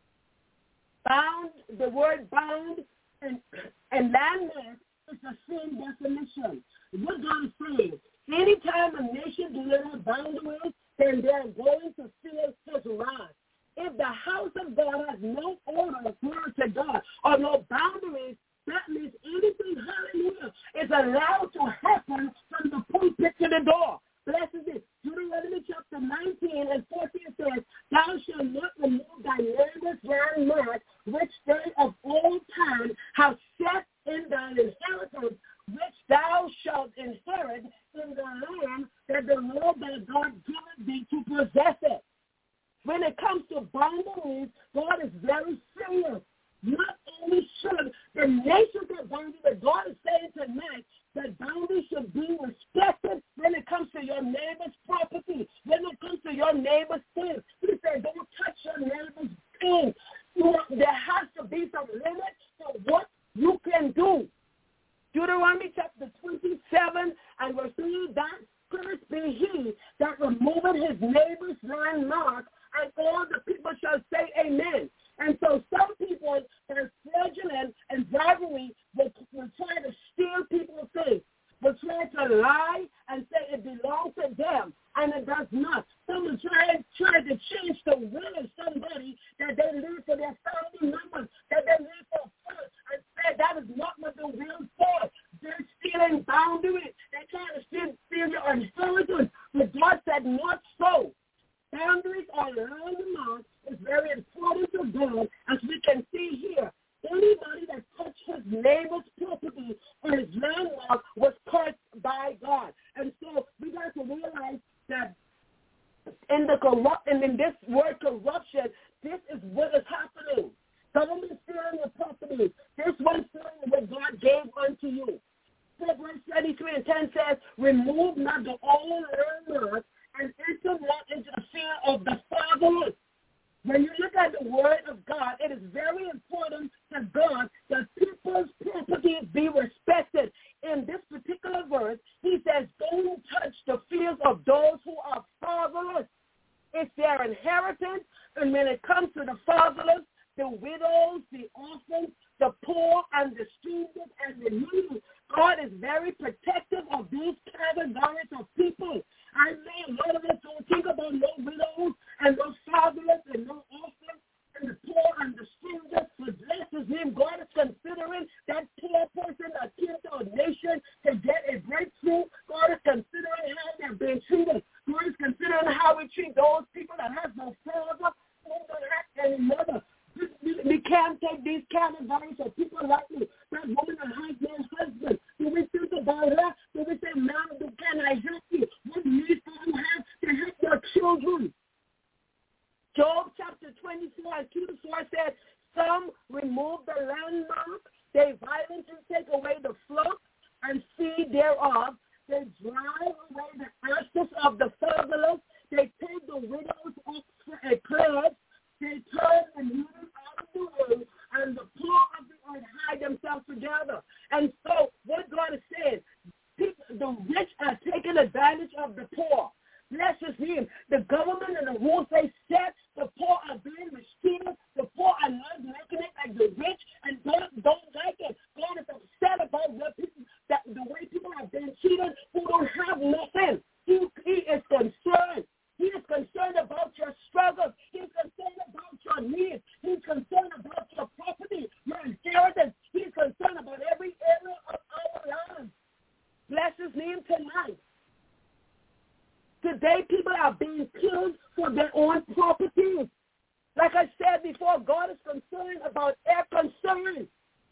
Speaker 5: Bound, the word bound and landmass is the same definition. What God is saying, anytime a nation delivers boundaries, then they're going to feel his wrath. If the house of God has no order, glory to God, or no boundaries, that means anything, hallelujah, is allowed to happen from the pulpit to the door. Blessed is Deuteronomy chapter 19 and 14 says, thou shalt not remove thy neighbor's landmark, which they of old time have set in thine inheritance, which thou shalt inherit in the land that the Lord thy God giveth thee to possess it. When it comes to boundaries, God is very serious. Not only should the nations have boundaries, but God is saying tonight that boundaries should be respected when it comes to your neighbor's property, when it comes to your neighbor's things. He said, don't touch your neighbor's things. There has to be some limit to what you can do. Deuteronomy chapter 27 and verse 3, that cursed be he that removeth his neighbor's landmark, and all the people shall say amen. And so some people that are fraudulent and bribery will try to steal people's things, will try to lie and say it belongs to them, and it does not. Some will try to change the will of somebody that they leave for their family members, that they leave for fun, and say that is not what the will for. They're stealing boundaries. They're trying to steal your inheritance. But God said not so. Boundaries are landmarks is very important to God, as we can see here. Anybody that touched his neighbor's property or his landmark was cursed by God. And so we got to realize that in this word corruption, this is what is happening. Government stealing your property. This one stealing what God gave unto you. So verse 33 and 10 says, remove not the old landmark and enter not into the fear of the fatherless. When you look at the word of God, it is very important to God that people's properties be respected. In this particular verse, he says, don't touch the fields of those who are fatherless. It's their inheritance, and when it comes to the fatherless, the widows, the orphans, the poor, and the students, and the needy, God is very protective of these categories of people. I know a lot of us don't think about no widows and no fatherless and no orphans and the poor and the strangers. But bless his name, God is considering that poor person that came to a nation to get a breakthrough. God is considering how they're being treated. God is considering how we treat those people that have no father, who don't have any mother. We can't take these categories of people like me. That woman that has no husband. Do we think about her? Do we say, man, can I help you? What needs do you have to help your children? Job chapter 24 and 2 to 4 says, some remove the landmark, they violently take away the flock and seed thereof. They drive away the ashes of the fatherless. They take the widows off for a pledge. They turn the needy out of the way, and the poor of the earth hide themselves together. And so what God is saying, the rich are taking advantage of the poor. Bless his name. The government and the rules they set, the poor are being mistreated. The poor are not making it like the rich, and God don't like it. God is upset about the way people are being treated who don't have nothing. He is concerned. He is concerned about your name tonight. Today, people are being killed for their own property. Like I said before, God is concerned about their concern.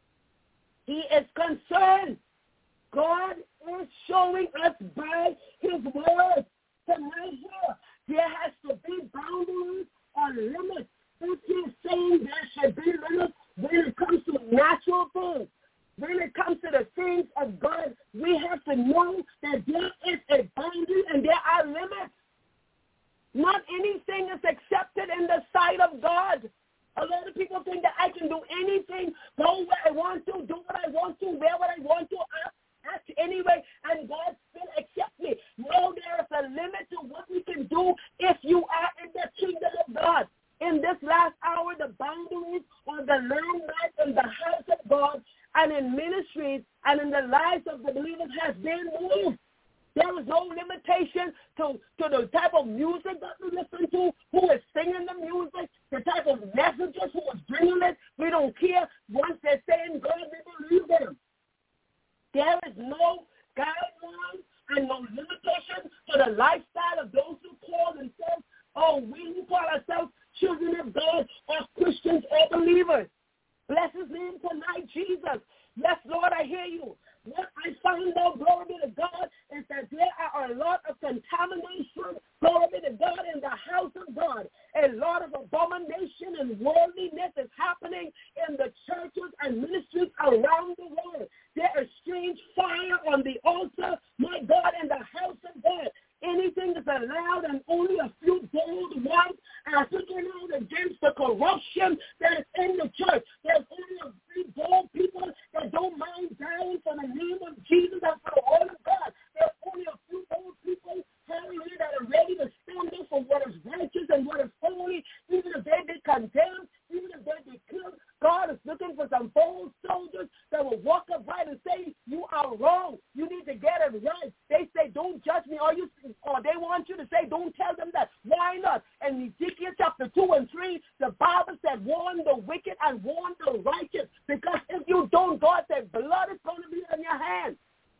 Speaker 5: He is concerned. God is showing us by his word tonight here. There has to be boundaries or limits. If he's saying there should be limits when it comes to natural things, when it comes to the things of God, we have to know that there is a boundary and there are limits. Not anything is accepted in the sight of God. A lot of people think that I can do anything, go where I want to, do what I want to, wear what I want to, act anyway, and God still accept me. No, there is a limit to what we can do if you are in the kingdom of God. In this last hour, the boundaries on the landmark in the house of God and in ministries and in the lives of the believers has been moved. There is no limitation to the type of music that we listen to, who is singing the music, the type of messages, who is bringing it. We don't care. Once they're saying God, we believe them. There is no guidelines and no limitation to the lifestyle of those who call themselves, we who call ourselves children of God or Christians or believers. Bless his name tonight, Jesus. Yes, Lord, I hear you. What I found out, glory be to God, is that there are a lot of contamination, glory be to God, in the house of God. A lot of abomination and worldliness is happening in the churches and ministries around the world. There is strange fire on the altar, my God, in the house of God. Anything is allowed and only a few bold ones are speaking out against the corruption that is in the church. There's only a few bold people that don't mind dying for the name of Jesus and for the word of God. There's only a few bold people, hallelujah, that are ready to stand up for what is righteous and what is holy, even if they be condemned, even if they be killed. God is looking for some bold soldiers that will walk up right and say, you are wrong. You need to get it right. They say, don't judge me. Or they want you to say, don't tell them that. Why not? And Ezekiel chapter 2 and 3, the Bible said, warn the wicked and warn the righteous. Because if you don't, God said, blood is going to be on your hands.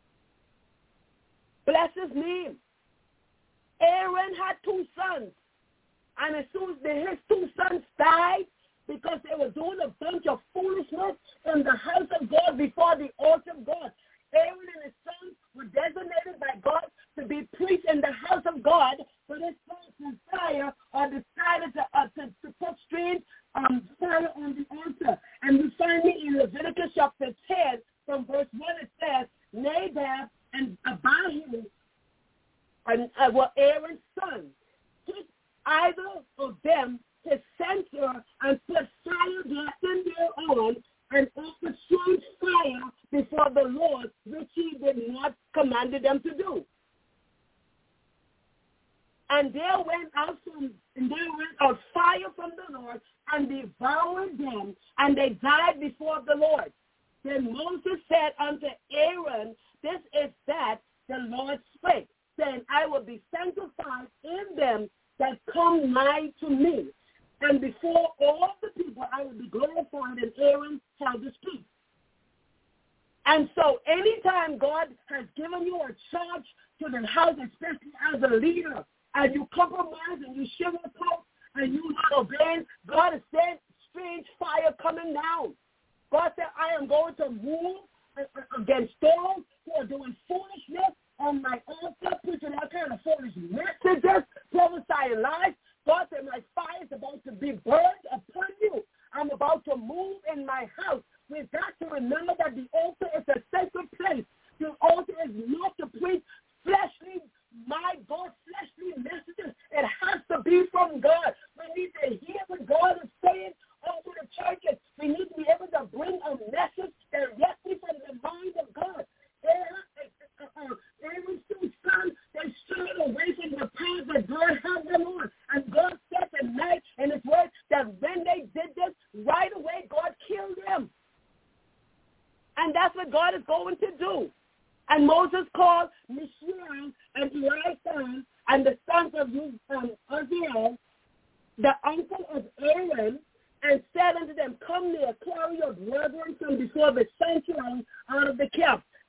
Speaker 5: Bless his name. Aaron had 2 sons. And as soon as his 2 sons died, because they were doing a bunch of foolishness in the house of God before the altar of God. Aaron and his sons were designated by God to be priests in the house of God, but his sons desire or decided to put strange fire on the altar. And we find it in Leviticus chapter 10, from verse 1, it says, Nadab and Abihu were Aaron's sons. Took either of them his censer and put fire thereon and offered strange fire before the Lord, which he did not command them to do. And there went out fire from the Lord and devoured them, and they died before the Lord. Then Moses said unto Aaron, this is that the Lord spake, saying, I will be sanctified in them that come nigh to me. And before all the people, I will be glorified, and Aaron held his peace. And so anytime God has given you a charge to the house, especially as a leader, and you compromise and you sugarcoat and you not obey, God has said strange fire coming down. God said, I am going to move against those who are doing foolishness on my altar, preaching all kind of foolish messages, prophesying lies. God said, my fire is about to be burned upon you. I'm about to move in my house. We've got to remember that the altar is a sacred place. The altar is not to preach fleshly, my God, fleshly messages. It has to be from God. We need to hear what God is saying over the churches. We need to be able to bring a message directly from the mind of God. Aaron's 2 sons, they strayed away from the path that God had them on. And God said tonight in his word that when they did this, right away God killed them. And that's what God is going to do. And Moses called Mishael and Elishama and the sons of Uzziel, the uncle of Aaron, and said unto them, come near, carry your brethren from before the sanctuary out of the camp.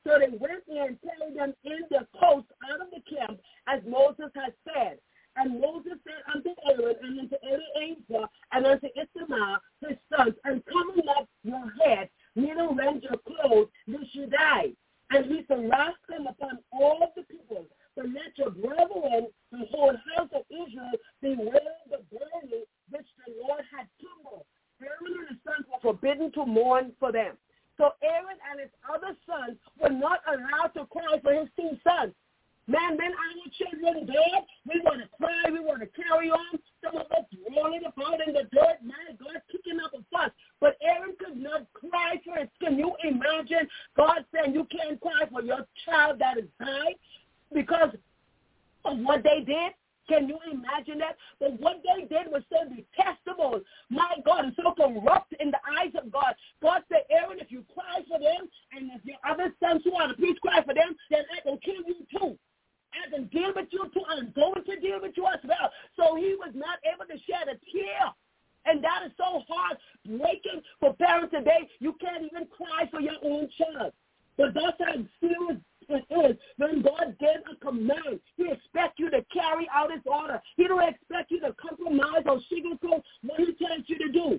Speaker 5: So they went in and carried them in the coast out of the camp, as Moses had said. And Moses said unto Aaron and unto Eleazar and unto Ithamar his sons, and cover not your head, neither rend your clothes, lest you die. And he shall wrath come upon all the people. But let your brethren, the whole house of Israel, beware the burning which the Lord had kindled. Aaron and his sons were forbidden to mourn for them. So Aaron and his other sons were not allowed to cry for his two sons. Man, our children dead. We want to cry. We want to carry on. Some of us rolling about in the dirt. My God, kicking up a fuss. But Aaron could not cry for it. Can you imagine God saying you can't cry for your child that is died because of what they did? Can you imagine that? But what they did was so detestable. My God, it's so corrupt in the eyes of God. God said, Aaron, if you cry for them, and if your other sons who are the priests cry for them, then I can kill you too. I can deal with you too. I'm going to deal with you as well. So he was not able to shed a tear. And that is so hard breaking for parents today. You can't even cry for your own child. But that's how serious it is. When God gave a command, he expects you to carry out his order. He don't expect you to compromise or sugarcoat what he tells you to do.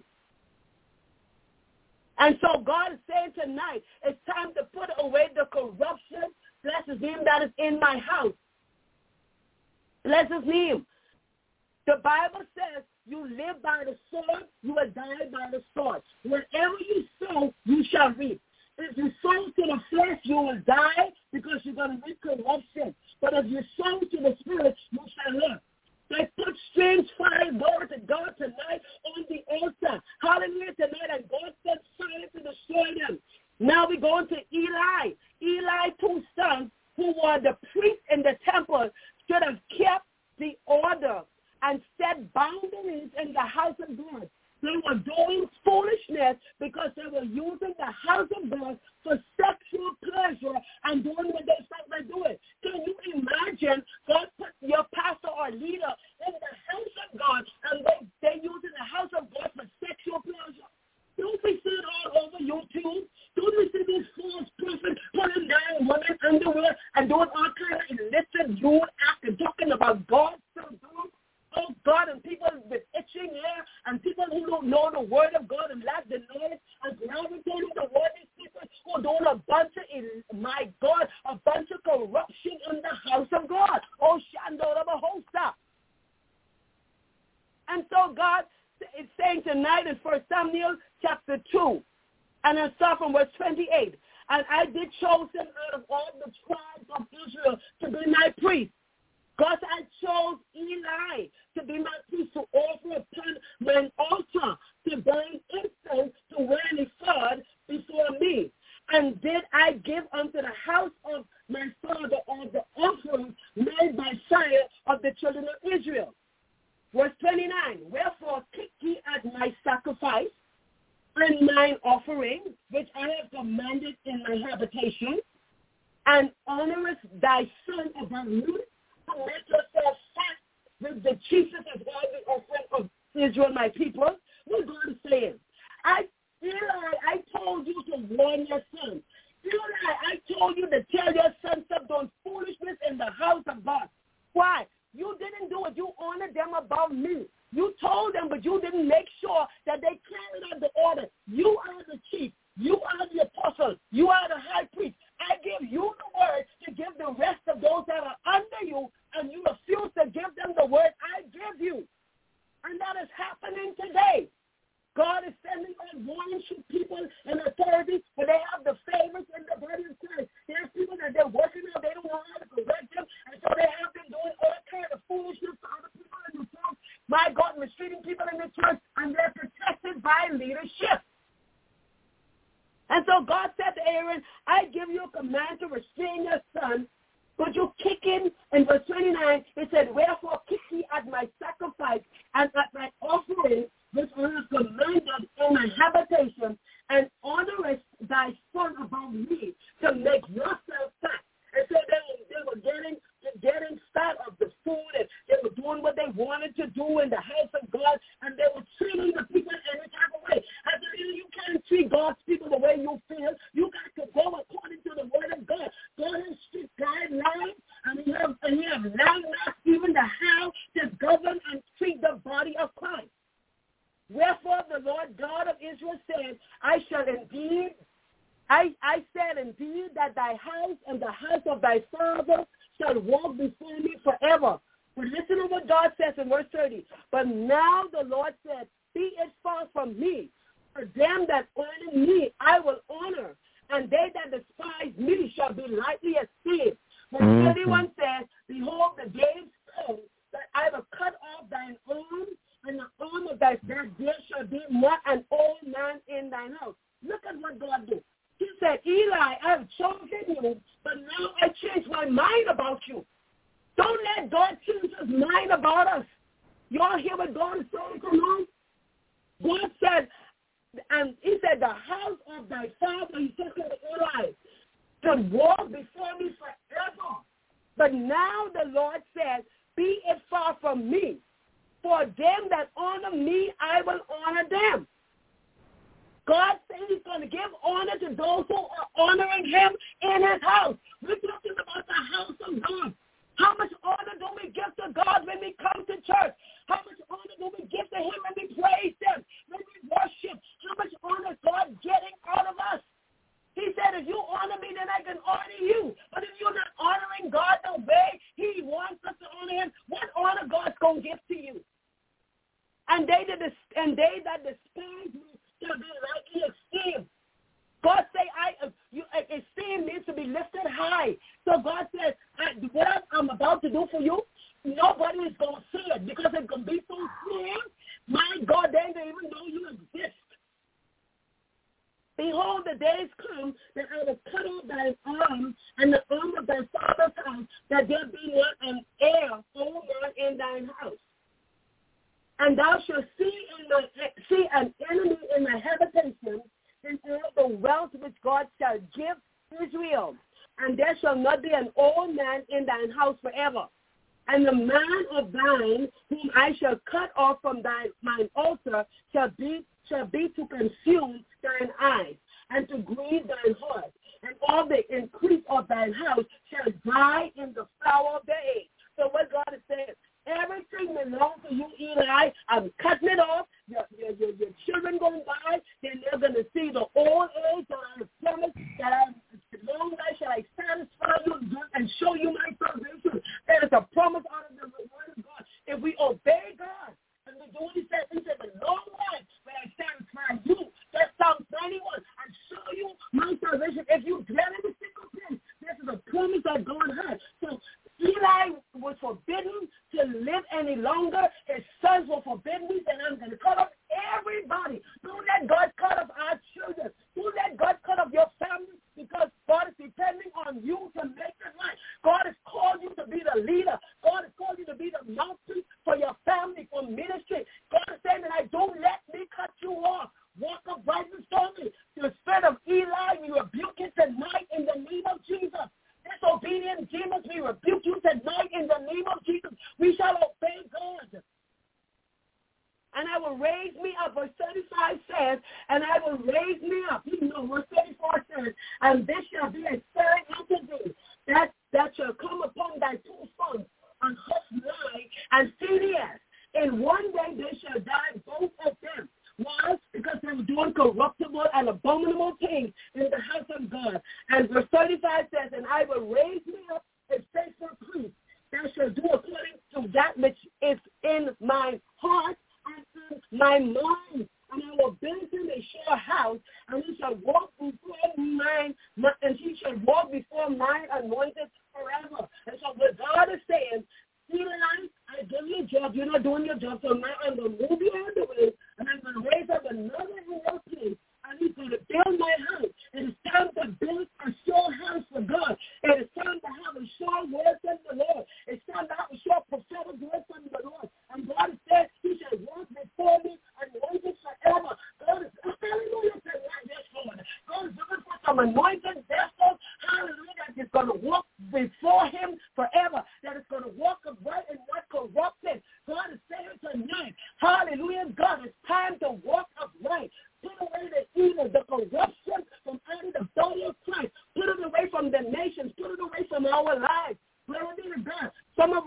Speaker 5: And so God is saying tonight, it's time to put away the corruption. Bless his name that is in my house. Bless his name. The Bible says you live by the sword, you will die by the sword. Whatever you sow, you shall reap. If you sow to the flesh, you will die because you're going to reap corruption. But if you sow to the spirit, you shall live. They put strange fire, glory to God, tonight on the altar. Hallelujah, tonight, and God sent fire to destroy them. Now we go into Eli. Eli's two sons, who were the priests in the temple, should have kept the order and set boundaries in the house of God. They were doing foolishness because they were using the house of God for sexual pleasure and doing what they thought they do it. Can you imagine God put your pastor or leader in the house of God and they using the house of God for sexual pleasure? Don't we see it all over YouTube? Don't we see these false prophets putting down women's underwear and doing all kinds of illicit lewd acts and talking about God still doing? Oh, God, and people with itching hair and people who don't know the word of God and lack the knowledge and gravitating toward these people who are doing a bunch of corruption in the house of God. Oh, Shandora. And so God is saying tonight in 1 Samuel chapter 2, and I'll start from verse 28. And I did choose him out of all the tribes of Israel to be my priest. God, I chose Eli to be my priest to offer upon my altar, to burn incense, to wear an ephod before me. And did I give unto the house of my father all the offerings made by fire of the children of Israel. Verse 29, wherefore kick ye at my sacrifice and mine offering, which I have commanded in my habitation, and honorest thy son above me, to make yourself fat with the chiefest of all the offering of Israel, my people. What God is saying? Eli, I told you to warn your son. Eli, I told you to tell your son stop doing foolishness in the house of God. Why? You didn't do it. You honored them above me. You told them, but you didn't make sure that they carried out the order. You are the chief. You are the apostle. You are the high priest. I give you the word to give the rest of those that are under you, and you refuse to give them the word I give you. And that is happening today. God is sending on warnings to people and authorities, but they have the favors in the body of Christ. There's people that they're working on, they don't know how to correct them, and so they have been doing all kinds of foolishness to other people in the church. My God, mistreating people in the church, and they're protected by leadership. And so God said to Aaron, I give you a command to restrain your son, but you kick him. In verse 29, it said, wherefore kick ye at my sacrifice and at my offering, which I have commanded in my habitation, and honorest thy son above me, to make yourself fat. And so they were getting fat of the food, and they were doing what they wanted to do in the house of God, and they were treating the people any type of way. I said, you can't treat God's people the way you feel. You got to go according to the word of God. allow not even the how to govern and treat the body of Christ. Wherefore the Lord God of Israel said, I said indeed that thy house and the house of thy father shall walk before me forever. But listen to what God says in verse 30. But now the Lord said, be it far from me. For them that honor me I will honor, and they that despise me shall be lightly esteemed. Verse 31 says, behold, the days come that I will cut off thine arm, and the arm of thy there shall be not an old man in thine house. Look at what God did. He said, Eli, I have chosen you, but now I change my mind about you. Don't let God change his mind about us. Y'all hear what God is saying? Come on. God said, and he said, the house of thy father, he said to Eli, to walk before me forever. But now the Lord said, be it far from me. For them that honor me, I will honor them. God said he's going to give honor to those who are honoring him in his house. We're talking about the house of God. How much honor do we give to God when we come to church? How much honor do we give to him when we praise him, when we worship? How much honor is God getting out of us? He said, if you honor me, then I can honor you. But if you're not honoring God the way he wants us to honor him, what honor God's going to give to you? And they that despise me shall be lightly esteemed. God say, esteem means to be lifted high. So God says, what I'm about to do for you, nobody is going to see it because it's going to be so clear. My God, they don't even know you exist. Behold, the days come that I will cut off thy arm and the arm of thy father's house, that there be not an heir over in thine house. And thou shalt see an enemy in the habitation, in all the wealth which God shall give Israel. And there shall not be an old man in thine house forever. And the man of thine, whom I shall cut off from mine altar, shall be to consume thine eyes, and to grieve thine heart. And all the increase of thine house shall die in the flower of the age. So what God is saying, everything belongs to you, Eli. I'm cutting it off. Your children going to die. Then they're going to see the old age that I have promised, that long life shall I satisfy you and show you my salvation. That is a promise out of the word of God. If we obey God, and we do what he said, the long life will I satisfy you. That's Psalm 91. And show you my salvation. If you dwell in the secret place, this is a promise that God had. So Eli was forbidden to live any longer. His sons were forbidden. He said, I'm going to cut off everybody. Don't let God cut off our children. Don't let God cut off your family, because God is depending on you to make it right. God has called you to be the leader. God has called you to be the mouthpiece for your family, for ministry. God is saying that don't let me cut you off. Walk upright before me. The spirit of Eli, we rebuke it tonight in the name of Jesus. Disobedient demons, we rebuke you tonight in the name of Jesus. We shall obey God. And I will raise me up. Verse 35 says, and I will raise me up. You know, verse 34 says, and this shall be a sign unto thee, that shall come upon thy two sons, on Hophni and Phinehas. In one day they shall die, both of them. Why? Because they were doing corruptible and abominable things in the house of God. And verse 35 says, and I will raise me up a faithful priest that shall do according to that which is in my heart and in my mind. And I will build him a sure house, and he shall walk before mine, and he shall walk before mine anointed forever. And so what God is saying, Eli, I give you a job. You're not doing your job. So now I'm going to move you out of the way, and I'm going to raise up another in your place, and he's going to build my house. It is time to build a sure house for God. It is time to have a sure word from the Lord. It's time to have a sure prophetic word from the Lord. And God said he shall walk before me anointed forever. God is hallelujah tonight, yes, Lord. God is looking for some anointed vessels, hallelujah, that is going to walk before him forever, that is going to walk upright and not corrupted. God is saying tonight, hallelujah, God, it's time to walk upright. Put away the evil, the corruption from out of the body of Christ. Put it away from the nations. Put it away from our lives. Glory be to God. Some of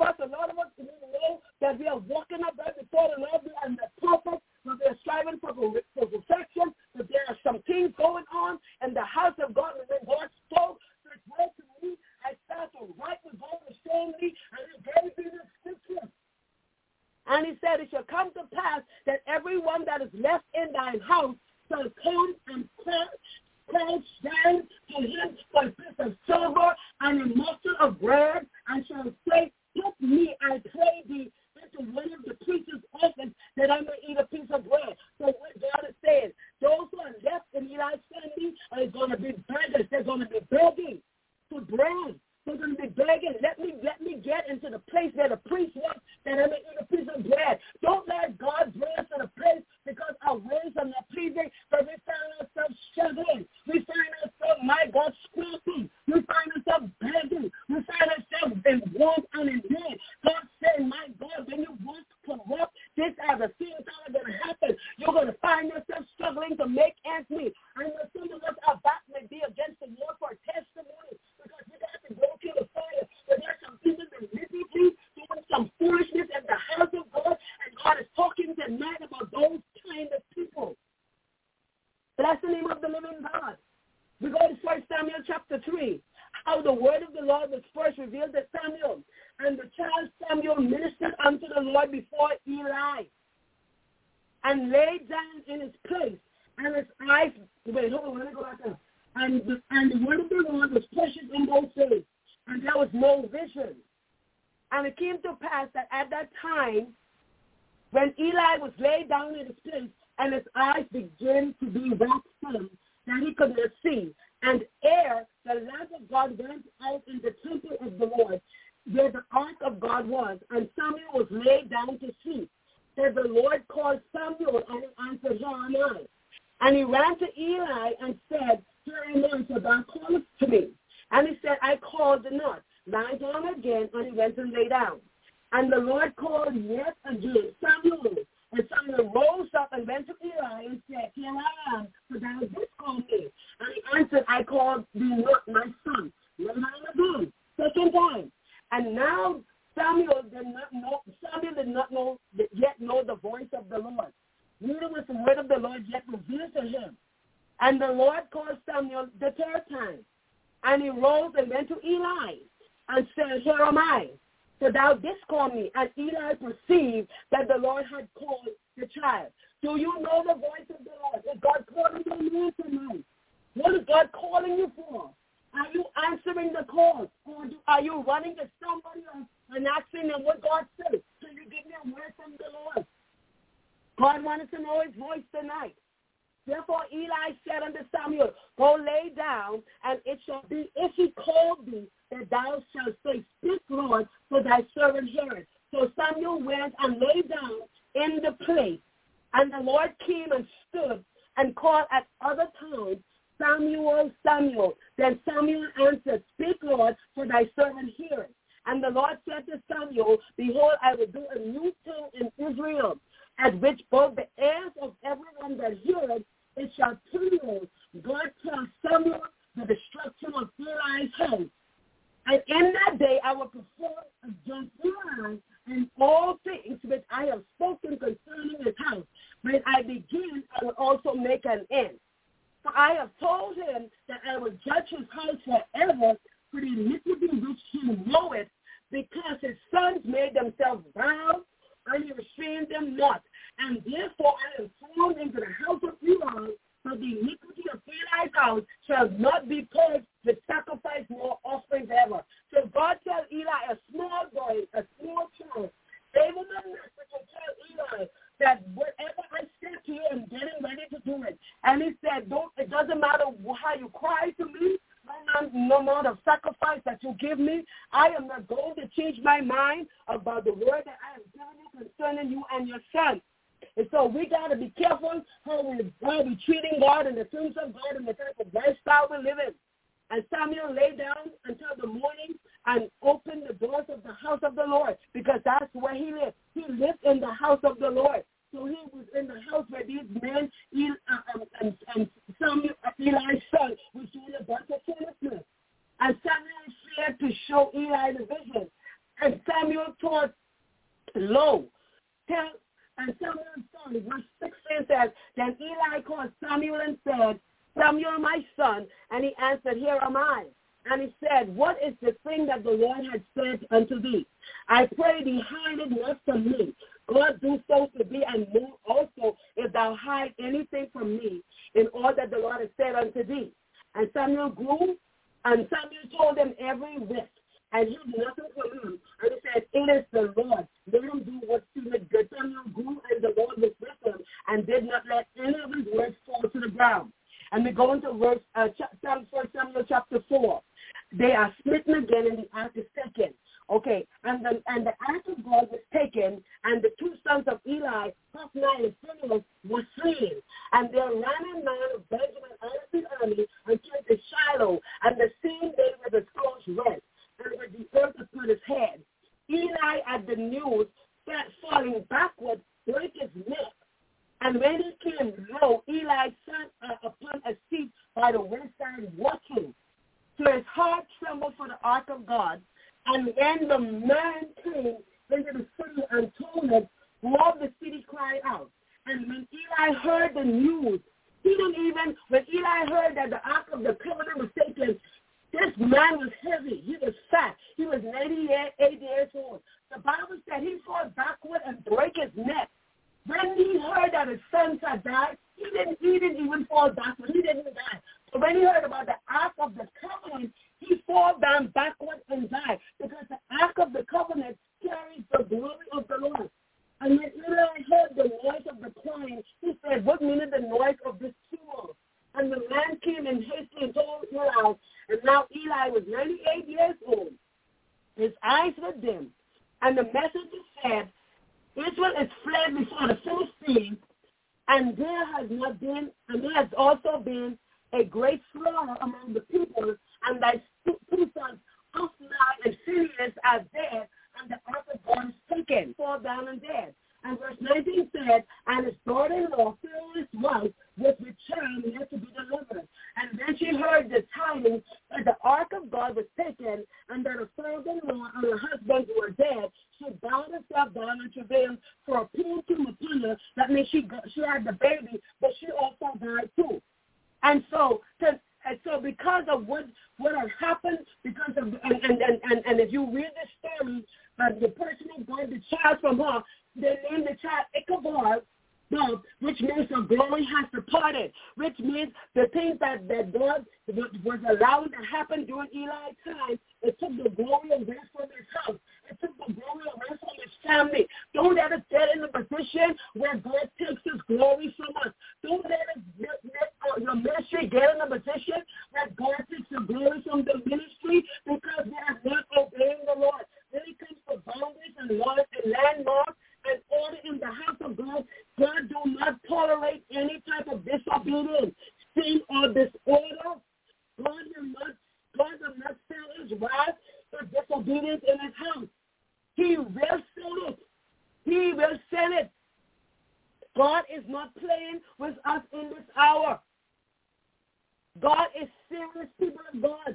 Speaker 5: everyone that is left in thine house shall come and crouch down to him for a piece of silver and a morsel of bread, and shall say, put me, I pray thee, into one of the priest's office, that I may eat a piece of bread. So what God is saying, those who are left in Eli's family are going to be beggars. They're going to be begging for bread. They're going to be begging. Let me get into the place where the priest was, that I may eat a piece of bread. Don't let God bring us to the place because our ways are not pleasing, but we find ourselves struggling. We find ourselves, my God, scrapping. We find ourselves begging. We find ourselves in want and in need. God said, my God, when you want to corrupt, this are the things that are going to happen. You're going to find yourself struggling to make ends meet. I know some of us, our back may be against the Lord for a testimony because we got to go through the fire. But there's some people deliberately doing some foolishness in the house of God, and God is talking tonight about those kind of people. Bless the name of the living God. We go to 1 Samuel chapter 3, how the word of the Lord was first revealed to Samuel. And the child Samuel ministered unto the Lord before Eli and laid down in his place. And his eyes, wait, hold on, let me go back there. And the word of the Lord was precious in those days, and there was no vision. And it came to pass that at that time, when Eli was laid down in his place, and his eyes began to be waxed dim, that he could not see, and ere the lamp of God went out in the temple of the Lord, where the ark of God was, and Samuel was laid down to sleep, that the Lord called Samuel, and he answered, Here am I. And he ran to Eli and said, Here am I, so thou callest to me. And he said, I called not. Lie down again, and he went and lay down. And the Lord called yet again, Samuel. And Samuel rose up and went to Eli and said, Here I am, for thou didst call me. And he answered, I called thee not, my son. Lay down again, second time. And now Samuel did not yet know the voice of the Lord. Neither was the word of the Lord yet revealed to him. And the Lord called Samuel the third time. And he rose and went to Eli and said, Here am I, for thou didst call me. And Eli perceived that the Lord had called the child. Do you know the voice of the Lord? Is God calling you tonight? What is God calling you for? Are you answering the call? Or are you running to somebody and asking them what God says? So you give me a word from the Lord. God wanted to know his voice tonight. Therefore Eli said unto Samuel, Go lay down, and it shall be, if he called thee, that thou shalt say, Speak, Lord, for thy servant heareth. So Samuel went and lay down in the place, and the Lord came and stood and called at other times, Samuel, Samuel. Then Samuel answered, Speak, Lord, for thy servant heareth. And the Lord said to Samuel, Behold, I will do a new thing in Israel, at which both the ears of everyone that heareth it shall tingle. God tells Samuel the destruction of Eli's house. And in that day I will perform against Eli and all things which I have spoken concerning his house. When I begin, I will also make an end. For I have told him that I will judge his house forever for the iniquity which he knoweth, because his sons made themselves vile, and he restrained them not. And therefore I am thrown into the house of Eli, so the iniquity of Eli's house shall not be purged with sacrifice nor offerings ever. So God tells Eli, a small boy, a small child, gave him a message to tell Eli that whatever I said to you, I'm getting ready to do it. And he said, it doesn't matter how you cry to me, no amount of sacrifice that you give me, I am not going to change my mind about the word that I have given you concerning you and your son. And so we got to be careful how we treating God and the things of God and the type of lifestyle we live in. And Samuel lay down until the morning and opened the doors of the house of the Lord, because that's where he lived. He lived in the house of the Lord. So he was in the house where these men and Samuel, Eli's son, was doing a bunch of foolishness. And Samuel feared to show Eli the vision. And Samuel thought, lo, and Samuel's son, verse 16 says, Then Eli called Samuel and said, Samuel, my son. And he answered, Here am I. And he said, What is the thing that the Lord had said unto thee? I pray thee, hide it not from me. God do so to thee, and more also, if thou hide anything from me, in all that the Lord has said unto thee. And Samuel grew, and Samuel told him every whit, and hid nothing from him. And he said, it is the Lord. Let him do what seemeth good. Samuel grew, and the Lord was with him, and did not let any of his words fall to the ground. And we go into verse 1 Samuel chapter 4. They are smitten again, and the ark is taken. Okay, and the ark of God was taken, and the two sons of Eli, Hophni and Phinehas, were slain. And there ran a man of Benjamin out of the army and came to Shiloh, and the same day with the stones rent, and with the earth upon his head. Eli, at the news, falling backward, broke his neck. And when he came low, Eli sat upon a seat by the wayside watching. So his heart trembled for the ark of God. And when the man came into the city and told him, all the city cried out. And when Eli heard the news, when Eli heard that the ark of the covenant was taken, this man was heavy. He was fat. He was 98 years old. The Bible said he fell backward and broke his neck. When he heard that his sons had died, he didn't even fall backward. He didn't die. So when he heard about the ark of the covenant, he fell down backward and died, because the ark of the covenant carries the glory of the Lord. And when Eli heard the noise of the crying, he said, what meaneth the noise of this tumult? And the man came in haste and told Eli, and now Eli was 98 years old. His eyes were dim. And the messenger said, Israel is fled before the Philistines, and there has also been a great slaughter among the people, and thy two sons, Hophni and Phinehas, are dead, and the ark of God is taken, fall down and dead. And verse 19 said, and his daughter-in-law, Pharaoh's wife, was returned and had to be delivered. And then she heard the tidings that the ark of God was taken, and that her father-in-law and her husband were dead. She bowed herself down and travailed for a pain came upon her. That means she had the baby, but she also died too. And so because of what had happened, because of and if you read the story, the person who got the child from her, they named the child Ichabod, which means the glory has departed, which means the things that God was allowing to happen during Eli's time, it took the glory away from his house. It took the glory away from his family. Don't let us get in a position where God takes his glory from us. Don't let your ministry get in a position where God takes the glory from the ministry because we are not obeying the Lord. When it comes to boundaries and laws and landmarks and order in the house of God, God do not tolerate any type of disobedience, sin, or disorder. God will not sell his wrath for disobedience in his house. He will send it. He will send it. God is not playing with us in this hour. God is serious, people of God.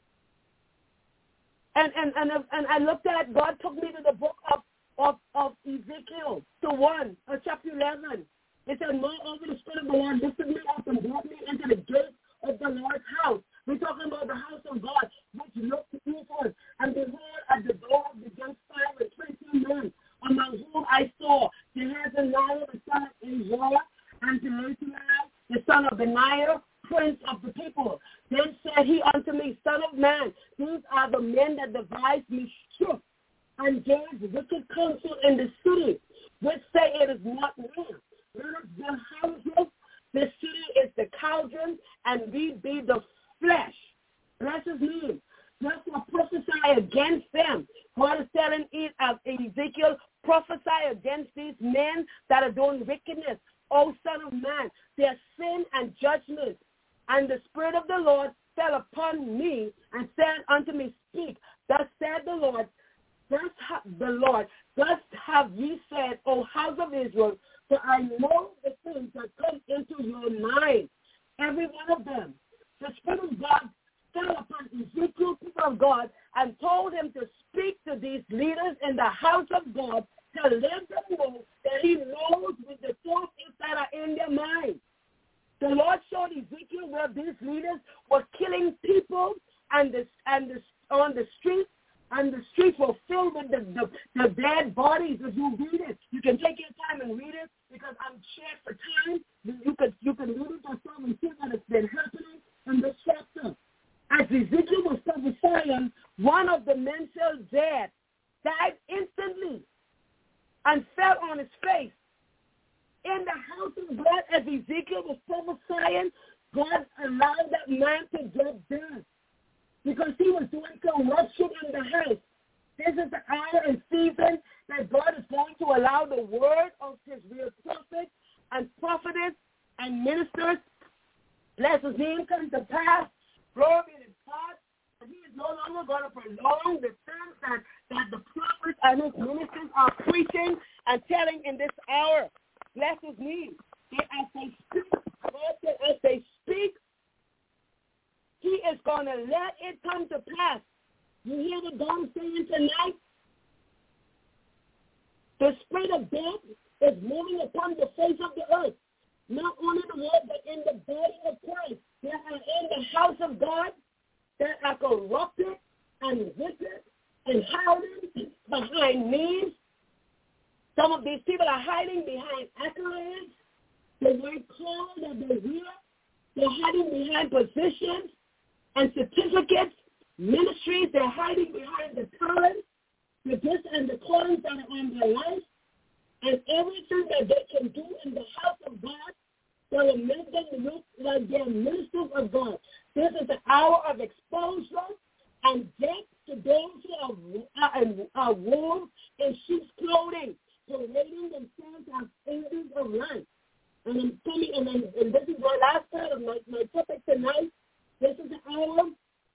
Speaker 5: And I looked at, God took me to the book of Ezekiel, chapter 11. It said, moreover, the Spirit of the Lord lifted me up and brought me into the gate of the Lord's house. We're talking about the house of God, which looked eastward. And behold, at the door of the gate 5 and 20 men, among whom I saw Jehaziah, the son of Azariah, and Pelatiah, the son of Benaiah, prince of the people. Then said he unto me, Son of man, these are the men that devised mischief and gave wicked counsel in the city, which say it is not near. Let us build houses. The city is the cauldron, and we be the flesh. Bless his name. Therefore prophesy against them. God is telling Ezekiel, prophesy against these men that are doing wickedness. O son of man, their sin and judgment. And the Spirit of the Lord fell upon me and said unto me, Speak. Thus said the Lord, thus have ye said, O house of Israel, for I know the things that come into your mind, every one of them. The Spirit of God fell upon Ezekiel, people of God, and told him to speak to these leaders in the house of God to let them know that he knows with the thoughts that are in their mind. The Lord showed Ezekiel where these leaders were killing people on the streets and the streets were filled with the dead bodies. If you read it, you can take your time and read it because I'm shared for time. You can read it yourself and see what has been happening in this chapter. As Ezekiel was prophesying, one of the men fell dead, died instantly, and fell on his face. In the house of God, as Ezekiel was prophesying, God allowed that man to drop dead because he was doing corruption in the house. This is the hour and season that God is going to allow the word of his real prophets and prophetess and ministers, bless his name, come to pass. Glory be to God. He is no longer going to prolong the things that the prophets and his ministers are preaching and telling in this hour. Bless his name. As they speak, God said, as they speak, he is going to let it come to pass. You hear what God is saying tonight? The spirit of death is moving upon the face of the earth. Not only the world, but in the body of Christ. They are in the house of God that are corrupted and wicked and hiding behind names. Some of these people are hiding behind accolades, the word call that they hear. They're hiding behind positions and certificates, ministries. They're hiding behind the talent, the gifts and the callings that are on their life, and everything that they can do in the house of God that will make them look like they're ministers of God. This is the hour of exposure and death to those who are wolves in sheep's clothing, parading themselves as angels of light. And I'm coming, and this is my last part of my topic tonight. This is the hour.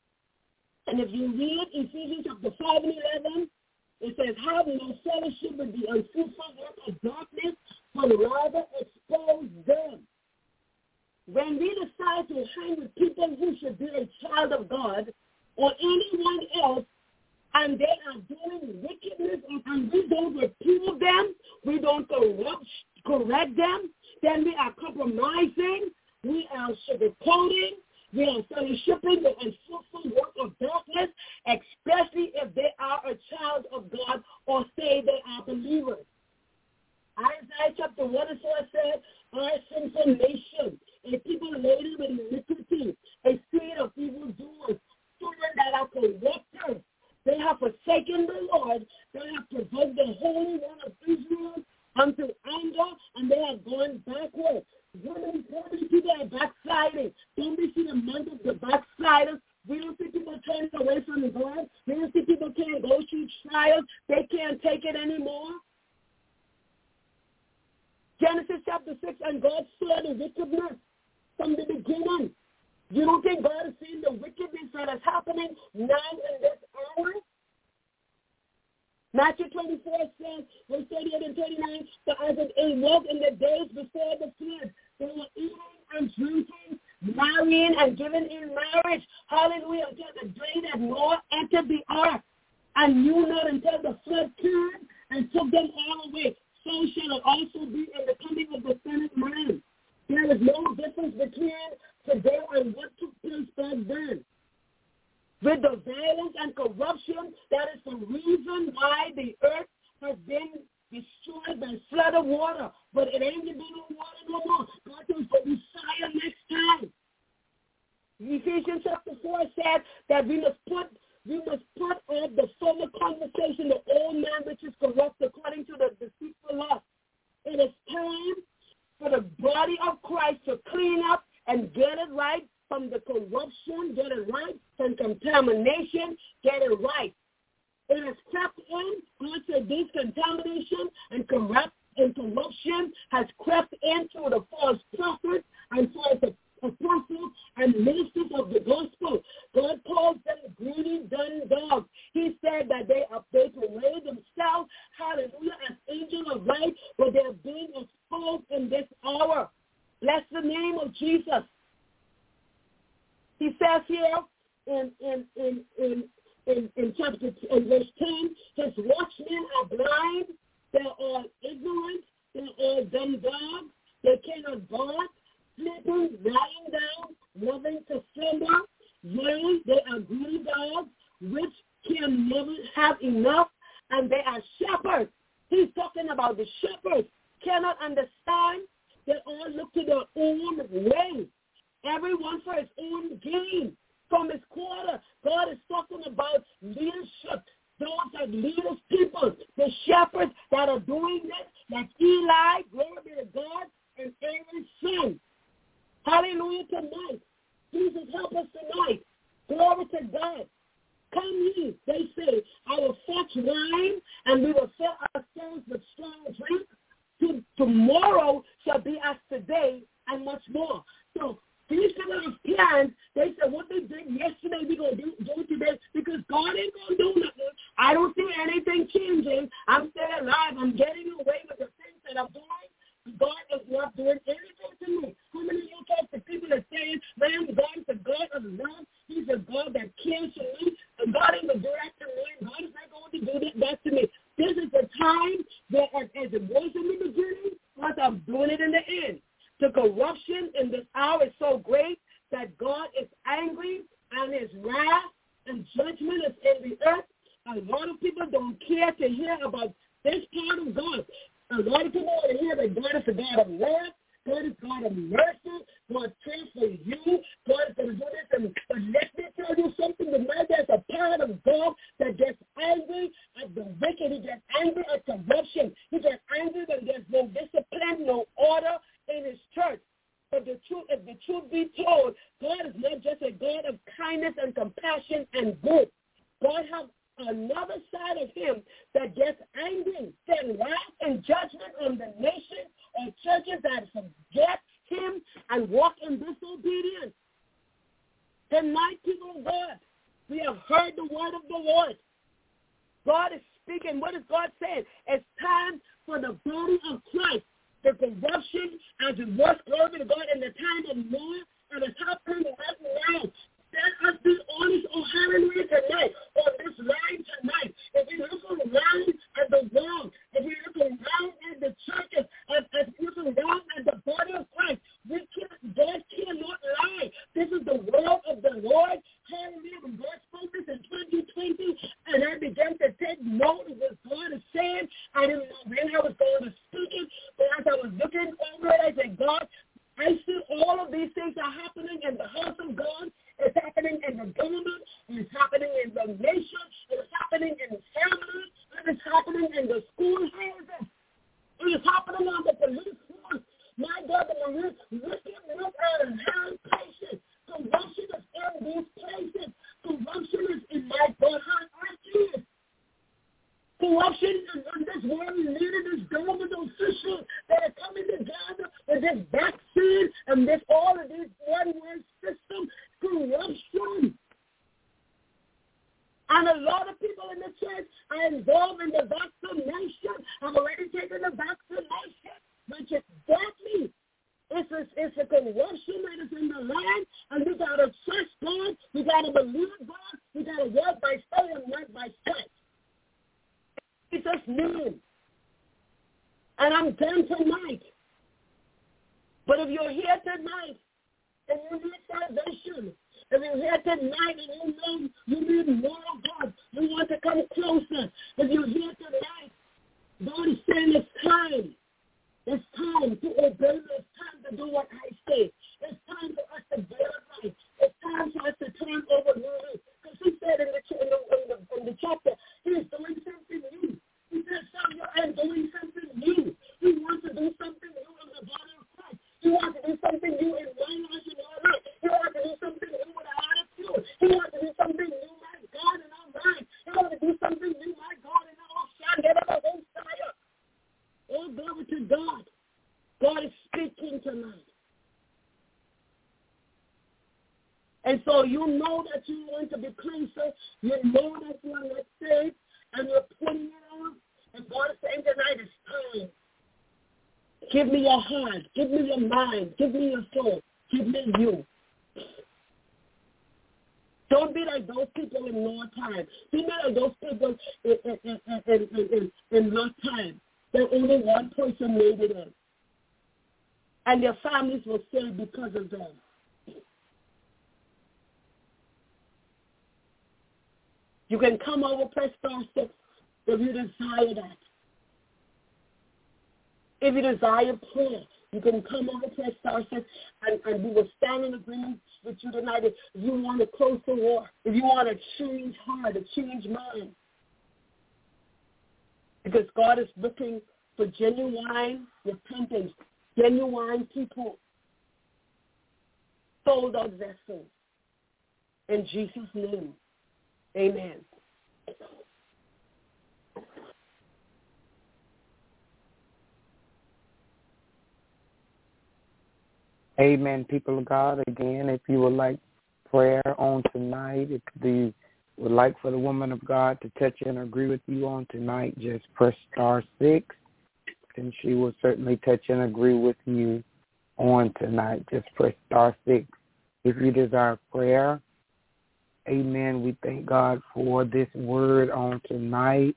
Speaker 5: And if you read Ephesians chapter 5 and 11, it says, have no fellowship with the unfruitful work of darkness, but rather expose them. When we decide to hang with people who should be a child of God or anyone else, and they are doing wickedness, and we don't reprove them, we don't correct them, then we are compromising, we are sugarcoating, we are fellowshipping the unfruitful work of darkness, especially if they are a child of God or say they are believers. Isaiah chapter 1 and 4 said, our sinful nation, a people laden with iniquity, a seed of evildoers, children that are corrupters. They have forsaken the Lord. They have provoked the Holy One of Israel unto anger, and they have gone backward. Women, people are backsliding. Don't we see the month of the backsliders? We don't see people turning away from God. We don't see people can't go through trials. They can't take it anymore. Genesis chapter 6, and God saw the wickedness from the beginning. You don't think God is seeing the wickedness that is happening now in this hour? Matthew 24 says, verse 38 and 39, for as it was in the days before the flood, they were eating and drinking, marrying and giving in marriage, hallelujah, until the day that Noah entered the ark, and knew not until the flood came and took them all away. So shall it also be in the coming of the Son of Man. There is no difference between today and what took place back then. With the violence and corruption, that is the reason why the earth has been destroyed by flood of water. But it ain't going to be no water no more. God is going to be fire next time. Ephesians chapter 4 said that we must put off the former conversation, the old man which is corrupt according to the deceitful lust. It is time for the body of Christ to clean up and get it right from the corruption, get it right from contamination, get it right. It has crept in. God said this contamination and corruption has crept into the false prophets and false apostles and ministers of the gospel. God calls them greedy, dumb dogs. He said that they parade themselves, hallelujah, as angels of light, but they're being exposed in this hour. Bless the name of Jesus. He says here in chapter in verse 10, his watchmen are blind, they're all ignorant, they're all dumb dogs, they cannot guard, sleeping, lying down, loving to slumber. Yea, they are greedy dogs, which can never have enough, and they are shepherds. He's talking about the shepherds cannot understand. They all look to their own way. Everyone for his own gain from his quarter. God is talking about leadership. Those that lead his people, the shepherds that are doing this, like Eli, glory be to God, and Aaron's son. Hallelujah tonight. Jesus, help us tonight. Glory to God. Come ye, they say, I will fetch wine, and we will fill ourselves with strong drink. Tomorrow shall be as today, and much more. So these people have plans. They said what they did yesterday, we're going to do today, because God ain't going to do nothing. I don't see anything changing. I'm still alive. I'm getting away with the things that I'm doing. God is not doing anything to me. How many of you talk to people that saying, man, God is a God of love. He's a God that cares for me. And God ain't going to do that to me. God is not going to do that to me. This is the time that, as it was in the beginning, God, I'm doing it in the end. The corruption in this hour is so great that God is angry, and his wrath and judgment is in the earth. A lot of people don't care to hear about this part of God. A lot of people want to hear that God is a God of love. God is God of mercy. God cares for you. God is going to do this. But let me tell you something. Tonight there's a part of God that gets angry at the wicked. He gets angry at corruption. He gets angry when there's no discipline, no order in his church. But if the truth be told, God is not just a God of kindness and compassion and good. God has another side of him that gets angry, send wrath and judgment on the nation or churches that forget him and walk in disobedience. Tonight, people of God, we have heard the word of the Lord. God is speaking. What is God saying? It's time for the body of Christ. The corruption as it was, glory to God, in the time of Noah, and it's happening right now. Let us be honest, hallelujah, tonight, on this line tonight. If we look around at the world, if we look around at the churches, as we look around at the body of Christ, God cannot lie. This is the word of the Lord. Hallelujah. When God spoke this in 2020, and I began to take note of what God is saying, I didn't know when I was going to speak it, but as I was looking over it, I said, God, I see all of these things are happening in the house of God. It's happening in the government. It's happening in the nation. It's happening in families. It's happening in the schoolhouses. It's happening on the police force. My God, the police wickedness and high places. Corruption is in these places. Corruption is in my God, how I see it. Corruption in this world leading this government officials that are coming together with this vaccine and this all of these one-word system. Corruption. And a lot of people in the church are involved in the vaccination. I've already taken the vaccination, which is deadly. It's a corruption that is in the land, and we got to trust God. We got to believe God. We got to walk by faith and not by sight. It's just name. And I'm done tonight. But if you're here tonight, and you need salvation, if you're here tonight and you know you need more of God, you want to come closer, if you're here tonight, God is saying it's time. It's time to obey. It's time to do what I say. It's time for us to get it right. It's time for us to turn over new leaf. Because he said in the chapter, he's doing something new. He said, Samuel, I'm doing something new. He wants to do something new in the body of Christ. He wants to do something new in my life and your life. He wants to do something new with our attitude. He wants to do something new, my God, in our mind. He wants to do something new, my God, in our shine. Get up a whole fire. Oh, glory to God. God is speaking tonight. And so you know that you want to be closer. You know that you are not saved, and you're putting it on. And God is saying tonight, it's time. Give me your heart. Give me your mind. Give me your soul. Give me you. Don't be like those people in no time. Be not like those people in no time. That only one person made it in. And their families were saved because of them. You can come over, press star 6 if you desire that. If you desire prayer, you can come over, press star 6, and we will stand in agreement with you tonight. If you want a closer walk, if you want to change heart, a change mind. Because God is looking for genuine repentance, genuine people, sold out vessels. In Jesus' name, amen.
Speaker 2: Amen, people of God. Again, if you would like prayer on tonight, if you would like for the woman of God to touch and agree with you on tonight, just press star 6, and she will certainly touch and agree with you on tonight. Just press star 6. If you desire prayer, amen, we thank God for this word on tonight.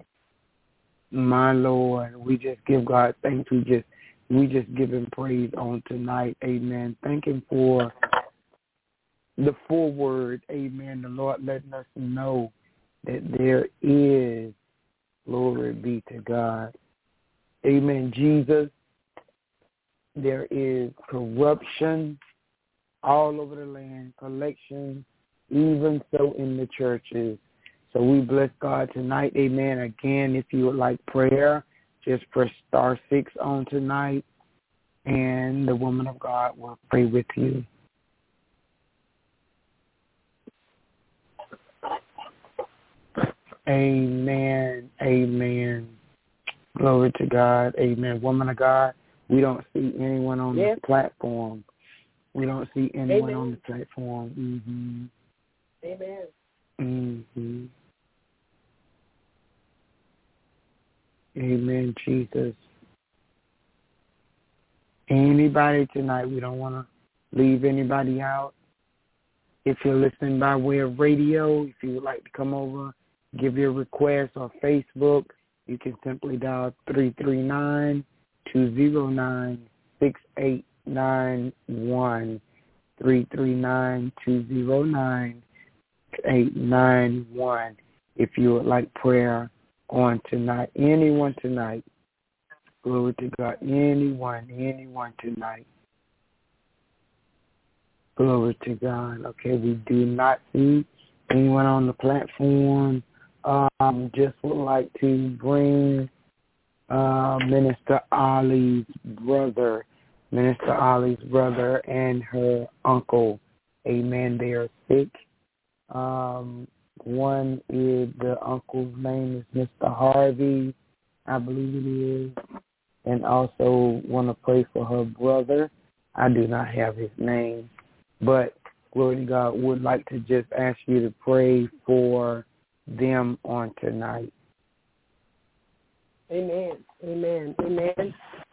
Speaker 2: My Lord, we just give God thanks. We just give him praise on tonight. Amen. Thank him for the full word. Amen. The Lord letting us know that there is, glory be to God. Amen. Jesus, there is corruption all over the land, collection, even so in the churches. So we bless God tonight. Amen. Again, if you would like prayer, just press star 6 on tonight, and the woman of God will pray with you. Amen. Amen. Glory to God. Amen. Woman of God, we don't see anyone on the platform. We don't see anyone on the platform. Amen. Amen, Jesus. Anybody tonight, we don't want to leave anybody out. If you're listening by way of radio, if you would like to come over, give your request on Facebook, you can simply dial 339-209-6891, 339-209-6891. If you would like prayer on tonight, anyone tonight, glory to God, anyone tonight, glory to God. Okay, we do not see anyone on the platform. Just would like to bring Minister Ollie's brother and her uncle. Amen. They are sick. One is, the uncle's name is Mr. Harvey, I believe it is, and also want to pray for her brother. I do not have his name, but glory to God, would like to just ask you to pray for them on tonight.
Speaker 5: Amen. Amen. Amen.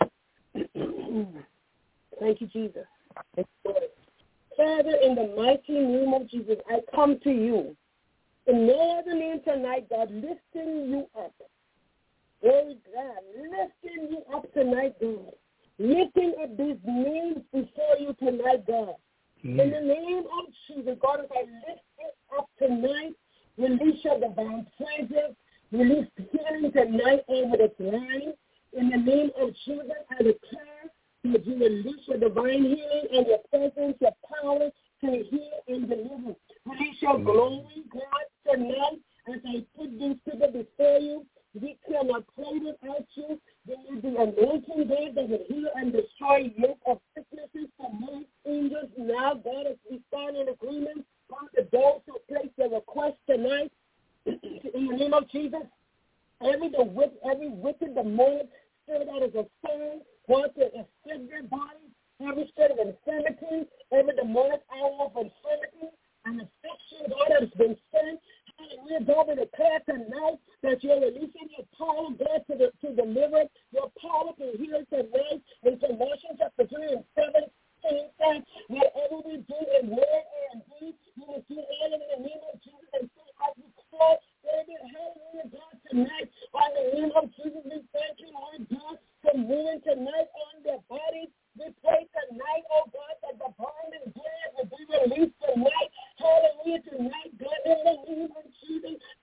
Speaker 5: Thank you, Jesus. Father, in the mighty name of Jesus, I come to you. In no other name tonight, God, lifting you up. Glory God, lifting you up tonight, God. Lifting up these names before you tonight, God. In the name of Jesus, God, as I lift you up tonight, release your divine presence, release healing tonight over this line. In the name of Jesus, I declare that you release your divine healing and your presence, your power to heal and deliver. Release your glory, God, tonight as I put these people before you. We cannot pray without you. There will be an anointing, God, that will heal and destroy yoke of sicknesses from angels. Now, God, as we stand in agreement, God, the those who place their request tonight, in the name of Jesus, every wicked demonic spirit that is assigned, God, to afflict their bodies, every spirit of infirmity, every demonic hour of infirmity and affliction, God, that has been sent. Hallelujah, God, we declare tonight that you're releasing your power, God, to deliver, your power to heal tonight. In Colossians chapter 3 and 7, whatever we do in word and deed, we will do all of it in the name of Jesus. And so as we call, David, hallelujah, God, tonight, in the name of Jesus, we thank you, Lord God, for moving tonight on their bodies. We pray tonight, oh God, that the bondage will be released tonight. Hallelujah, tonight, God, in the name of Jesus,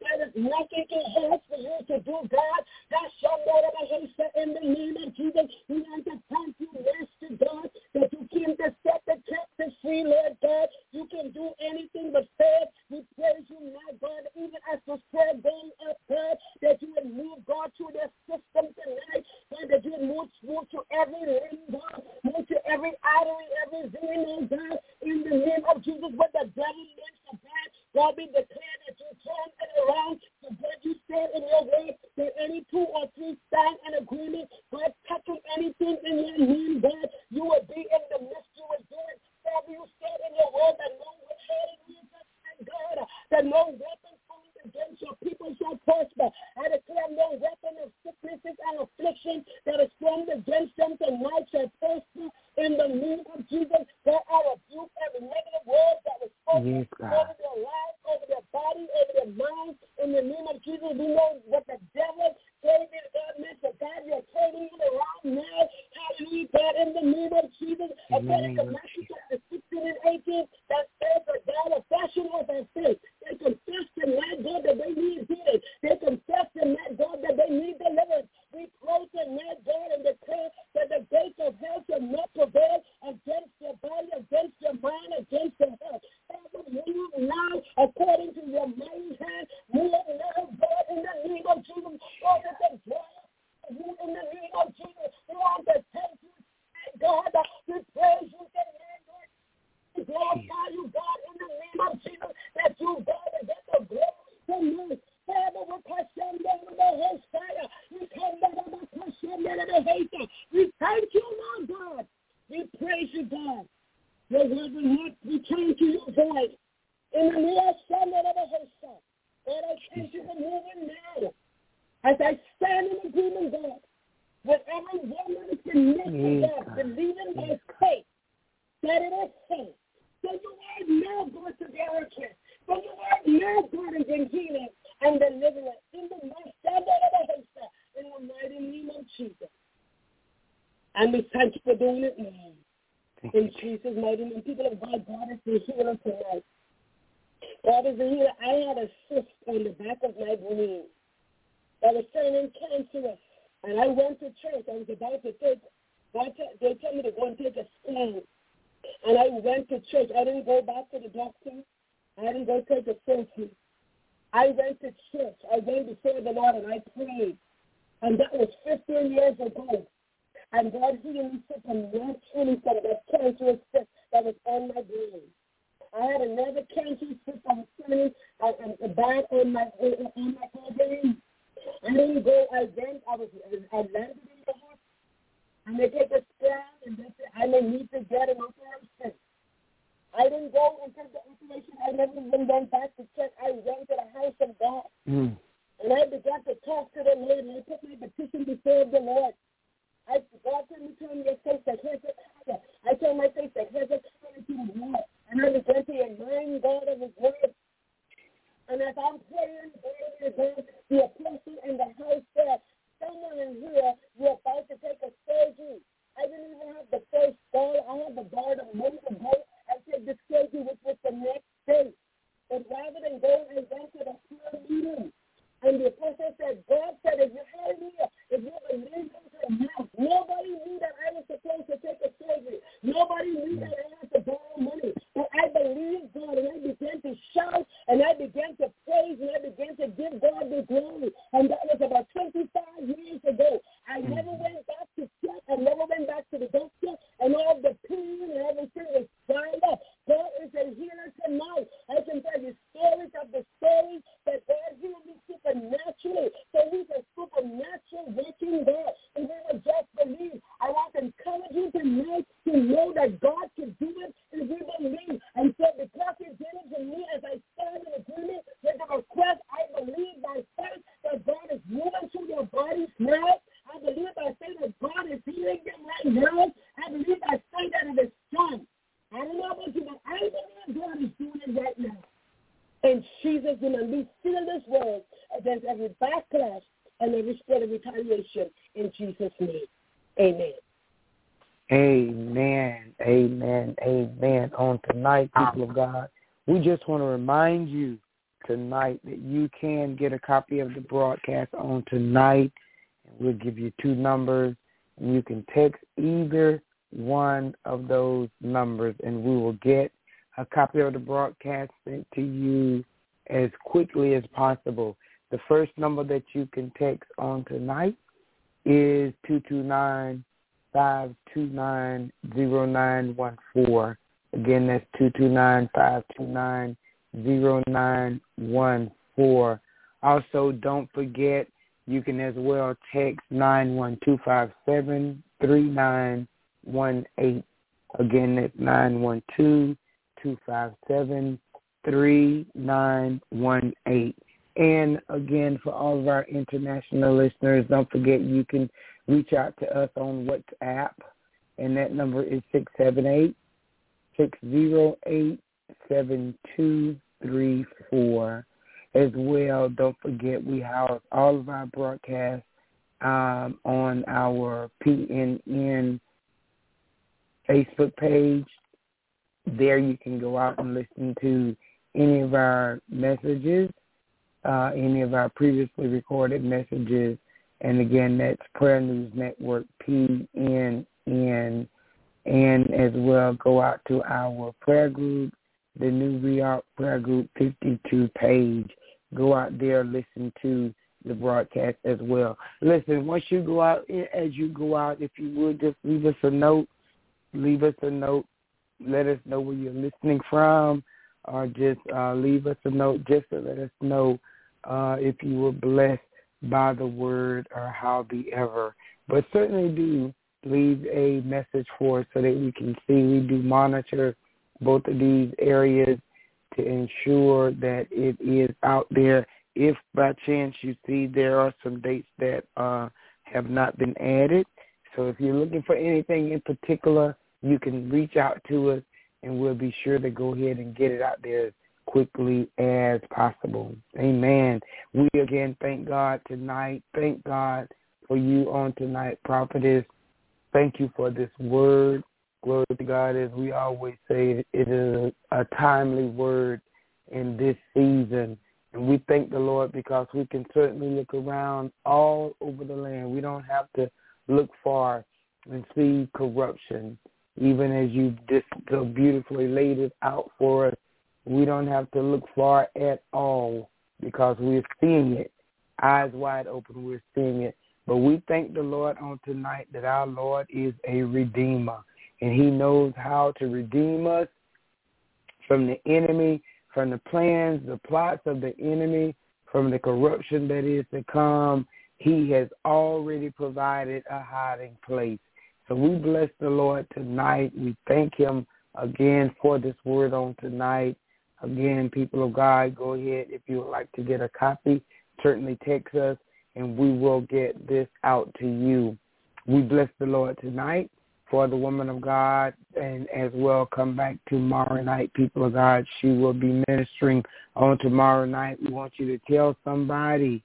Speaker 6: nothing too hard for you to do, God. That's your motivation in the name of Jesus. We want to thank you, Master God, that you came to set the captives free, Lord God. You can do anything but fail. We praise you, my God, even as the prayer going up, God, that you would move, God, through their system tonight, God, that you would move to every limb, God, move to every artery, every vein, oh God, in the name of Jesus, what the devil meant for bad, God, we declare that you turn it around to what you said in your word, that any 2 or 3 stand in agreement, God, touching anything in your name, God, you will be in the midst, you will do it. Father, you said in your word that no God, that no weapon formed against your people shall prosper. I declare no weapon of sicknesses and affliction that is formed against them tonight shall prosper in the name of Jesus. That I rebuke every negative word that was spoken over their lives, over their body, over their minds. In the name of Jesus, we know what the devil gave in God meant for God. You're turning it around now. Hallelujah, God, in the name of Jesus. According to Matthew chapter 16 and 18, that says that God will fashion of their faith. They confess tonight, God, that they need healing. They confess tonight, God, that they need deliverance. We pray tonight, God, and declare that the gates of hell shall not prevail against your body, against your mind, against your health. Father, move now according to your mighty hand. Move now, God, in the name of Jesus. Lord, that the joy of you in the name of Jesus. We want to thank you, God, we praise you tonight, God. We glorify you, God, in the name of Jesus, that you, God, will get the glory from you. Father, we question them with the whole fire. We come down with the question them with the hater. We thank you, Lord God. We praise you, God. Your word will not return to your voice. In the name of the Host, God, I thank you for moving now. As I stand in agreement, God, with every woman is connected, God, believing by faith that it is so. So you are now going to their request. So you are now going to bring healing and deliverance in the mighty name of Jesus. And we thank you for doing it now. In Jesus' mighty name, people of God, God is the healer tonight. God is the healer. I had a cyst on the back of my brain that was turning cancerous. And I went to church. I was about to take, they told me to go and take a scan. And I went to church. I didn't go back to the doctor. I didn't go take a surgery. I went to church. I went before the Lord and I prayed. And that was 15 years ago. And God healed me supernaturally from that cancerous cyst that was on my brain. I had another cancerous cyst that was turning back on my brain. I didn't go. I landed in the hospital. And they take a scan and they said, I may need to get an operation. I didn't go and take the operation. I never even went back to check. I went to the house of God. And I began to talk to the Lord. And I put my petition before the Lord. God told me to turn your face like Hezekiah. I turned my face like Hezekiah to the Lord. And I began to remind God of his word. And as I'm praying, the apostle in the house said, someone in here, you're about to take a surgery. I didn't even have the first ball. I had the ball a month ago. I said the surgery, which was the next day. But rather than go, I went to the prayer meeting. And the apostle said, God said, if you're here, if you believe in your mouth, nobody knew that I was supposed to take a surgery. Nobody knew that I had to borrow money. But I believed God, and I began to shout, and I began to praise, and I began to give God the glory. And that was about 25 years ago. I never went back to check. I never went back to the doctor, and all the pain and everything was dried up. God is a healer tonight. I can tell you stories of the stories that God healed me supernaturally. So he's a supernatural working God. And we will just believe. I want to encourage you tonight to know that God can do it if we believe. And so because he did it to me, as I stand in agreement with the request, I believe by faith that God is moving through your bodies now. I believe by faith that God is healing them right now. I believe by faith that it is done. I don't know about you, but I believe God is doing it right now. And Jesus is going to seal this world against every backlash and every spirit of retaliation in Jesus' name. Amen.
Speaker 2: Amen. Amen. Amen. On tonight, people of God, we just want to remind you tonight that you can get a copy of the broadcast on tonight. And we'll give you 2 numbers, and you can text either one of those numbers, and we will get a copy of the broadcast sent to you as quickly as possible. The first number that you can text on tonight is 229-529-0914. Again, that's 229-529-0914. Also, don't forget, you can as well text 912-573-3918. Again, that's 912-257-3918. And again, for all of our international listeners, don't forget you can reach out to us on WhatsApp, and that number is 678-608-7234. As well, don't forget we house all of our broadcasts on our PNN Facebook page. There you can go out and listen to any of our messages, any of our previously recorded messages. And again, that's Prayer News Network, PNN. And as well, go out to our prayer group, the New Real Prayer Group 52 page. Go out there, listen to the broadcast as well. Listen, once you go out, as you go out, if you would just leave us a note. Let us know where you're listening from, or just leave us a note just to let us know if you were blessed by the word or however. But certainly do leave a message for us so that we can see. We do monitor both of these areas to ensure that it is out there. If by chance you see there are some dates that have not been added. So if you're looking for anything in particular, you can reach out to us, and we'll be sure to go ahead and get it out there as quickly as possible. Amen. We again thank God tonight. Thank God for you on tonight, prophetess. Thank you for this word. Glory to God. As we always say, it is a timely word in this season. And we thank the Lord because we can certainly look around all over the land. We don't have to look far and see corruption. Even as you just so beautifully laid it out for us, we don't have to look far at all because we're seeing it. Eyes wide open, we're seeing it. But we thank the Lord on tonight that our Lord is a redeemer, and he knows how to redeem us from the enemy, from the plans, the plots of the enemy, from the corruption that is to come. He has already provided a hiding place. So we bless the Lord tonight. We thank him again for this word on tonight. Again, people of God, go ahead. If you would like to get a copy, certainly text us, and we will get this out to you. We bless the Lord tonight for the woman of God, and as well come back tomorrow night, people of God. She will be ministering on tomorrow night. We want you to tell somebody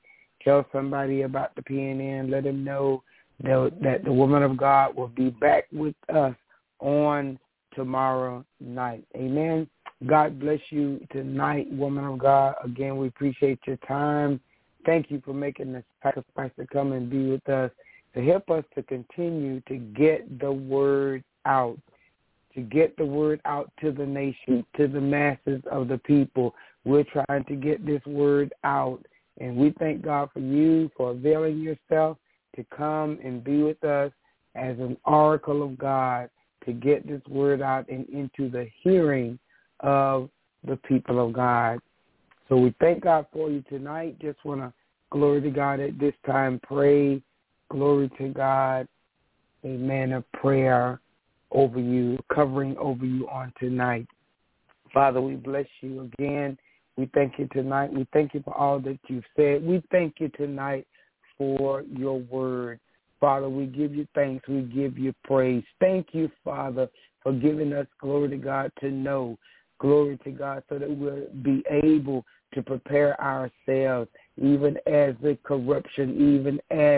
Speaker 2: about the PNN. Let them know that the woman of God will be back with us on tomorrow night. Amen. God bless you tonight, woman of God. Again, we appreciate your time. Thank you for making the sacrifice to come and be with us, to help us to continue to get the word out, to get the word out to the nation, to the masses of the people. We're trying to get this word out, and we thank God for you for availing yourself to come and be with us as an oracle of God to get this word out and into the hearing of the people of God. So we thank God for you tonight. Just want to, glory to God, at this time pray, glory to God, amen, a prayer over you, covering over you on tonight. Father, we bless you again. We thank you tonight. We thank you for all that you've said. We thank you tonight for your word. Father, we give you thanks. We give you praise. Thank you, Father, for giving us, glory to God, to know, glory to God, so that we'll be able to prepare ourselves, even as the corruption, even as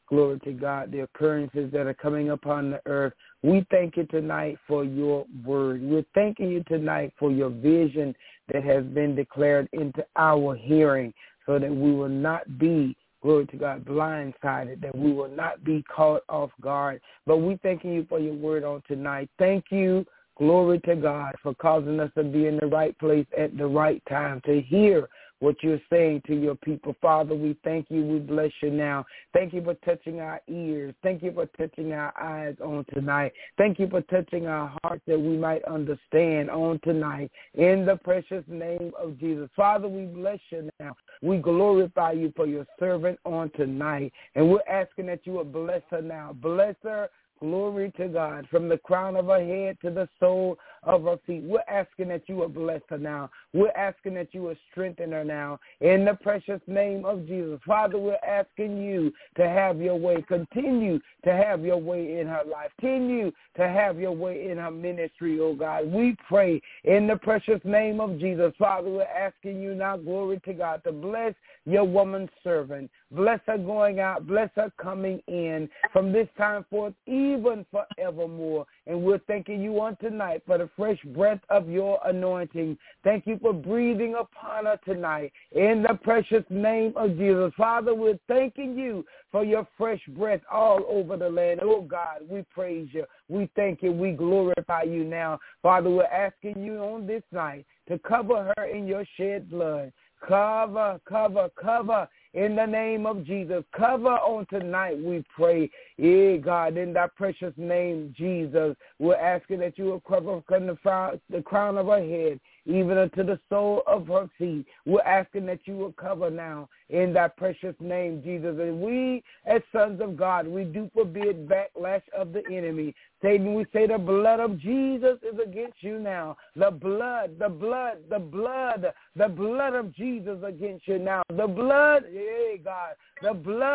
Speaker 2: glory to God, the occurrences that are coming upon the earth. We thank you tonight for your word. We're thanking you tonight for your vision that has been declared into our hearing so that we will not be, glory to God, blindsided, that we will not be caught off guard. But we thanking you for your word on tonight. Thank you, glory to God, for causing us to be in the right place at the right time to hear what you're saying to your people. Father, we thank you. We bless you now. Thank you for touching our ears. Thank you for touching our eyes on tonight. Thank you for touching our hearts that we might understand on tonight. In the precious name of Jesus. Father, we bless you now. We glorify you for your servant on tonight. And we're asking that you will bless her now. Bless her. Glory to God, from the crown of her head to the sole of her feet. We're asking that you will bless her now. We're asking that you will strengthen her now. In the precious name of Jesus. Father, we're asking you to have your way. Continue to have your way in her life. Continue to have your way in her ministry, oh God. We pray in the precious name of Jesus. Father, we're asking you now, glory to God, to bless your woman servant. Bless her going out. Bless her coming in from this time forth, even forevermore. And we're thanking you on tonight for the fresh breath of your anointing. Thank you for breathing upon her tonight in the precious name of Jesus. Father, we're thanking you for your fresh breath all over the land. Oh, God, we praise you. We thank you. We glorify you now. Father, we're asking you on this night to cover her in your shed blood. Cover, cover, cover. In the name of Jesus, cover on tonight, we pray. God, in that precious name, Jesus, we're asking that you will cover from the crown of her head, even unto the sole of her feet. We're asking that you will cover now in that precious name, Jesus. And we, as sons of God, we do forbid backlash of the enemy. Satan, we say the blood of Jesus is against you now. The blood, the blood, the blood, the blood of Jesus against you now. The blood, God, the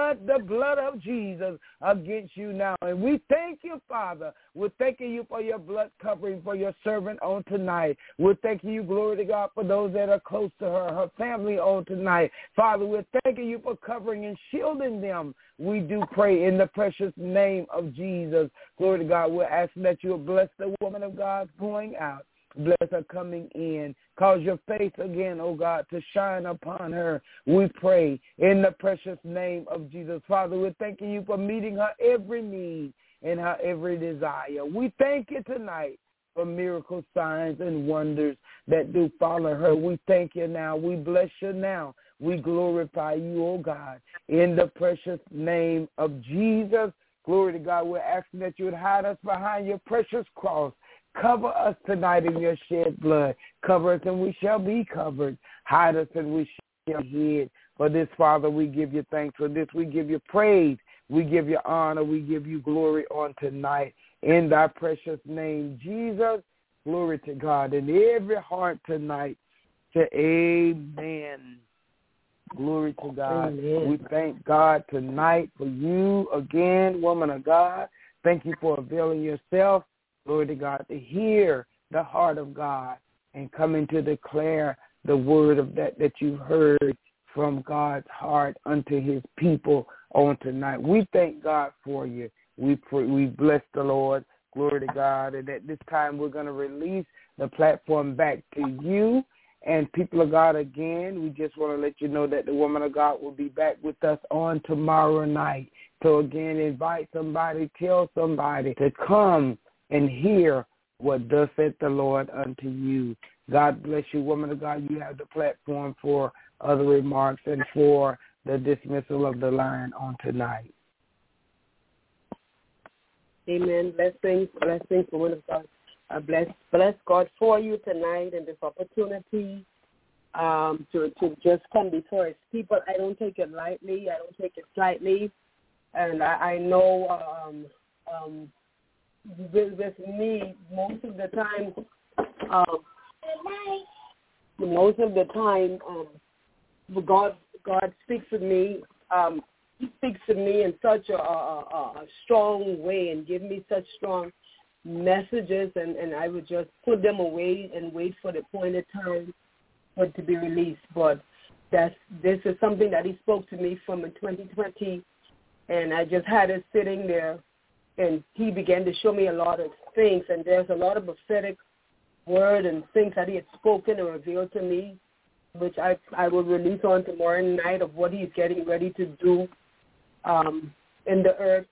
Speaker 2: blood of Jesus against you now. And we thank you, Father. We're thanking you for your blood covering for your servant on tonight. We're thanking you, glory to God, for those that are close to her family on tonight. Father, we're thanking you for covering and shielding them. We do pray in the precious name of Jesus. Glory to God. We're asking that you will bless the woman of God going out. Bless her coming in. Cause your face again, oh God, to shine upon her. We pray in the precious name of Jesus. Father, we're thanking you for meeting her every need and her every desire. We thank you tonight for miracles, signs, and wonders that do follow her. We thank you now. We bless you now. We glorify you, oh God, in the precious name of Jesus. Glory to God. We're asking that you would hide us behind your precious cross. Cover us tonight in your shed blood. Cover us and we shall be covered. Hide us and we shall be hid. For this, Father, we give you thanks. For this, we give you praise. We give you honor. We give you glory on tonight. In thy precious name, Jesus, glory to God. In every heart tonight, say amen. Glory to God. Amen. We thank God tonight for you again, woman of God. Thank you for availing yourself, glory to God, to hear the heart of God and coming to declare the word of that you've heard from God's heart unto his people on tonight. We thank God for you. We bless the Lord. Glory to God. And at this time, we're going to release the platform back to you. And people of God, again, we just want to let you know that the woman of God will be back with us on tomorrow night. So, again, invite somebody, tell somebody to come and hear what thus saith the Lord unto you. God bless you, woman of God. You have the platform for other remarks and for the dismissal of the line on tonight.
Speaker 5: Amen. Blessings, woman of God. Bless God for you tonight and this opportunity to just come before his people. I don't take it lightly. I don't take it slightly. And I know with me, most of the time, God speaks with me. He speaks to me in such a strong way and give me such strong messages, and I would just put them away and wait for the appointed time for it to be released. But this is something that he spoke to me from in 2020 And I just had it sitting there, and he began to show me a lot of things, and there's a lot of prophetic word and things that he had spoken and revealed to me, which I will release on tomorrow night of what he's getting ready to do in the earth.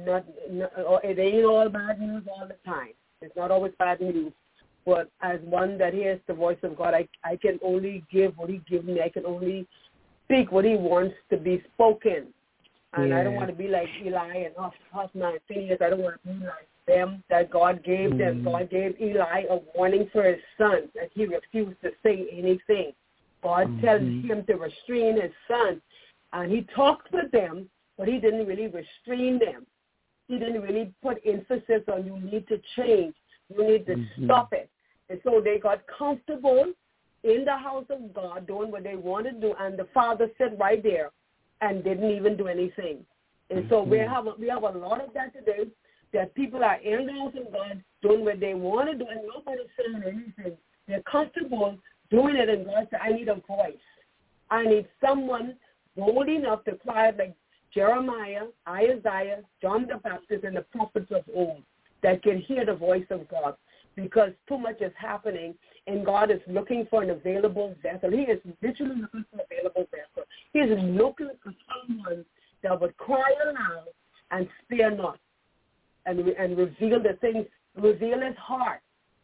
Speaker 5: It ain't all bad news all the time. It's not always bad news. But as one that hears the voice of God, I can only give what he gives me. I can only speak what he wants to be spoken. And I don't want to be like Eli and Hophni and Phinehas. I don't want to be like them that God gave them. God gave Eli a warning for his sons, and he refused to say anything. God tells him to restrain his sons, and he talked with them, but he didn't really restrain them. He didn't really put emphasis on you need to change. You need to stop it. And so they got comfortable in the house of God doing what they wanted to do, and the father sat right there and didn't even do anything. And so we have a lot of that today, that people are in the house of God doing what they want to do, and nobody's saying anything. They're comfortable doing it, and God said, I need a voice. I need someone bold enough to cry like Jeremiah, Isaiah, John the Baptist, and the prophets of old that can hear the voice of God, because too much is happening, and God is looking for an available vessel. He is literally looking for an available vessel. He is looking for someone that would cry aloud and spare not, and reveal the things, reveal his heart,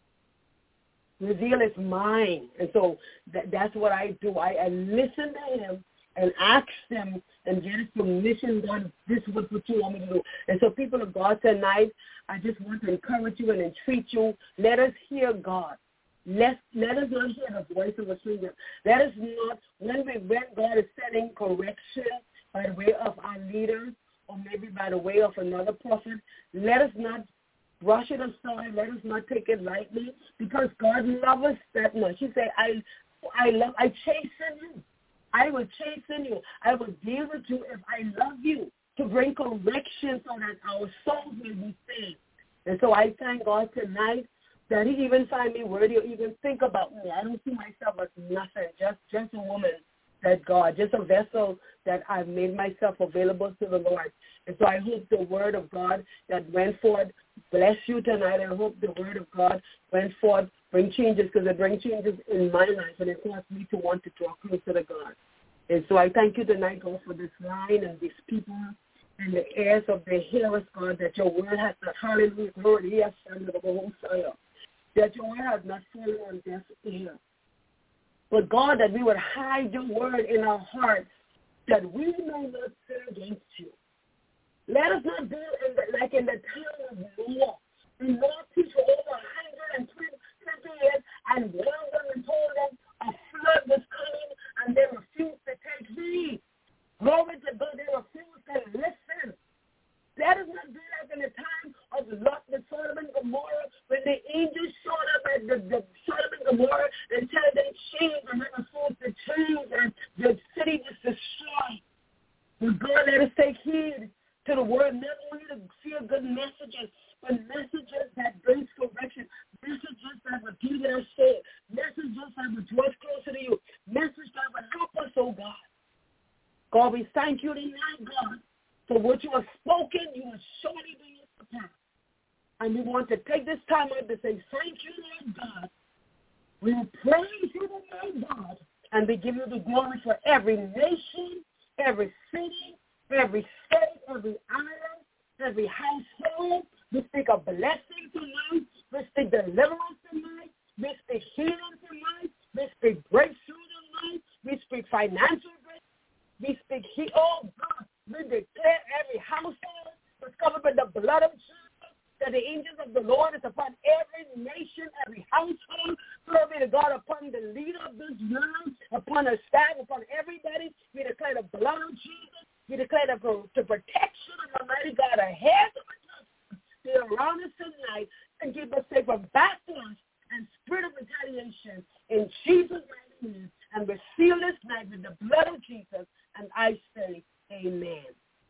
Speaker 5: reveal his mind. And so that's what I do. I listen to him and ask them and get his permission, God, this is what you want me to do. And so people of God tonight, I just want to encourage you and entreat you. Let us hear God. Let us not hear the voice of a stranger. Let us not, when God is sending correction by the way of our leaders or maybe by the way of another prophet, let us not brush it aside. Let us not take it lightly, because God loves us that much. He said, I chasten you. I will chasten you. I will deal with you if I love you, to bring correction so that our souls will be saved. And so I thank God tonight that he even find me worthy or even think about me. I don't see myself as nothing, just a woman that God, just a vessel that I've made myself available to the Lord. And so I hope the word of God that went forth bless you tonight. I hope the word of God went forth bring changes, because it brings changes in my life, and it caused me to want to draw closer to God. And so I thank you tonight, God, for this line and these people and the heirs of the hearers, God, that your word has not, hallelujah, glory, yes, that your word has not fallen on deaf ear. But God, that we would hide your word in our hearts, that we may not sin against you. Let us not be like in the time of Noah. The Lord teach for over 120 years and warned them and told them a flood was coming, and they refused to take heed. Glory to God, they refused to listen. That is not be like in the time of Lot and Sodom and Gomorrah, when the angels showed up at the Sodom and Gomorrah and told them change, and they refused to change, and the city was destroyed. But God, let us take heed to the word, not only to hear good messages, but messages that brings correction, messages that would give us soul, messages that would draw us closer to you, messages that would help us, oh God. God, we thank you tonight, God, for what you have spoken. You will surely bring it to pass. And we want to take this time out to say thank you, Lord God. We praise you tonight, God, and we give you the glory for every nation, every city, every state, every island, every household. We speak a blessing tonight. We speak deliverance tonight. We speak healing tonight. We speak breakthrough tonight. We speak financial breakthrough. We speak oh God, we declare every household is covered with the blood of Jesus, that the angels of the Lord is upon every nation, every household. Glory to God, upon the leader of this land, upon her staff, upon everybody. We declare the blood of Jesus. We declare the protection of Almighty God ahead of us, be around us tonight, and keep us safe from backlash and spirit of retaliation. In Jesus' mighty name, and we seal this night with the blood of Jesus, and I say, amen.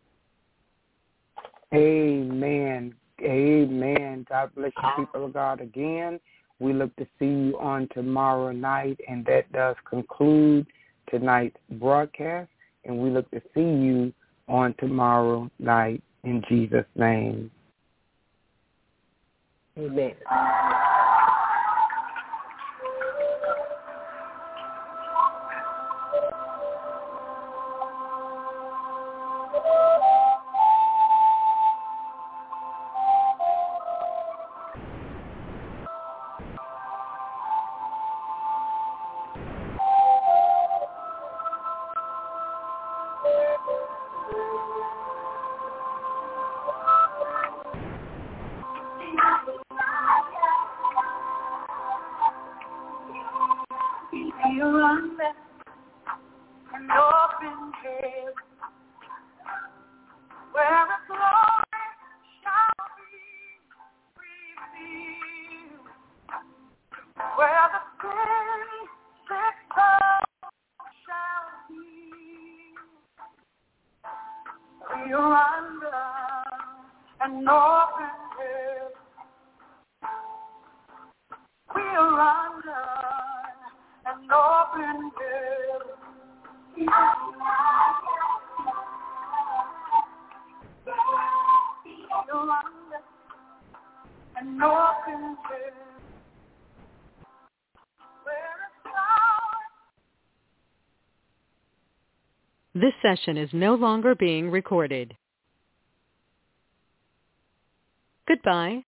Speaker 2: Amen. Amen. God bless you, people of God, again. We look to see you on tomorrow night, and that does conclude tonight's broadcast. And we look to see you on tomorrow night in Jesus' name.
Speaker 5: Amen.
Speaker 1: This session is no longer being recorded. Goodbye.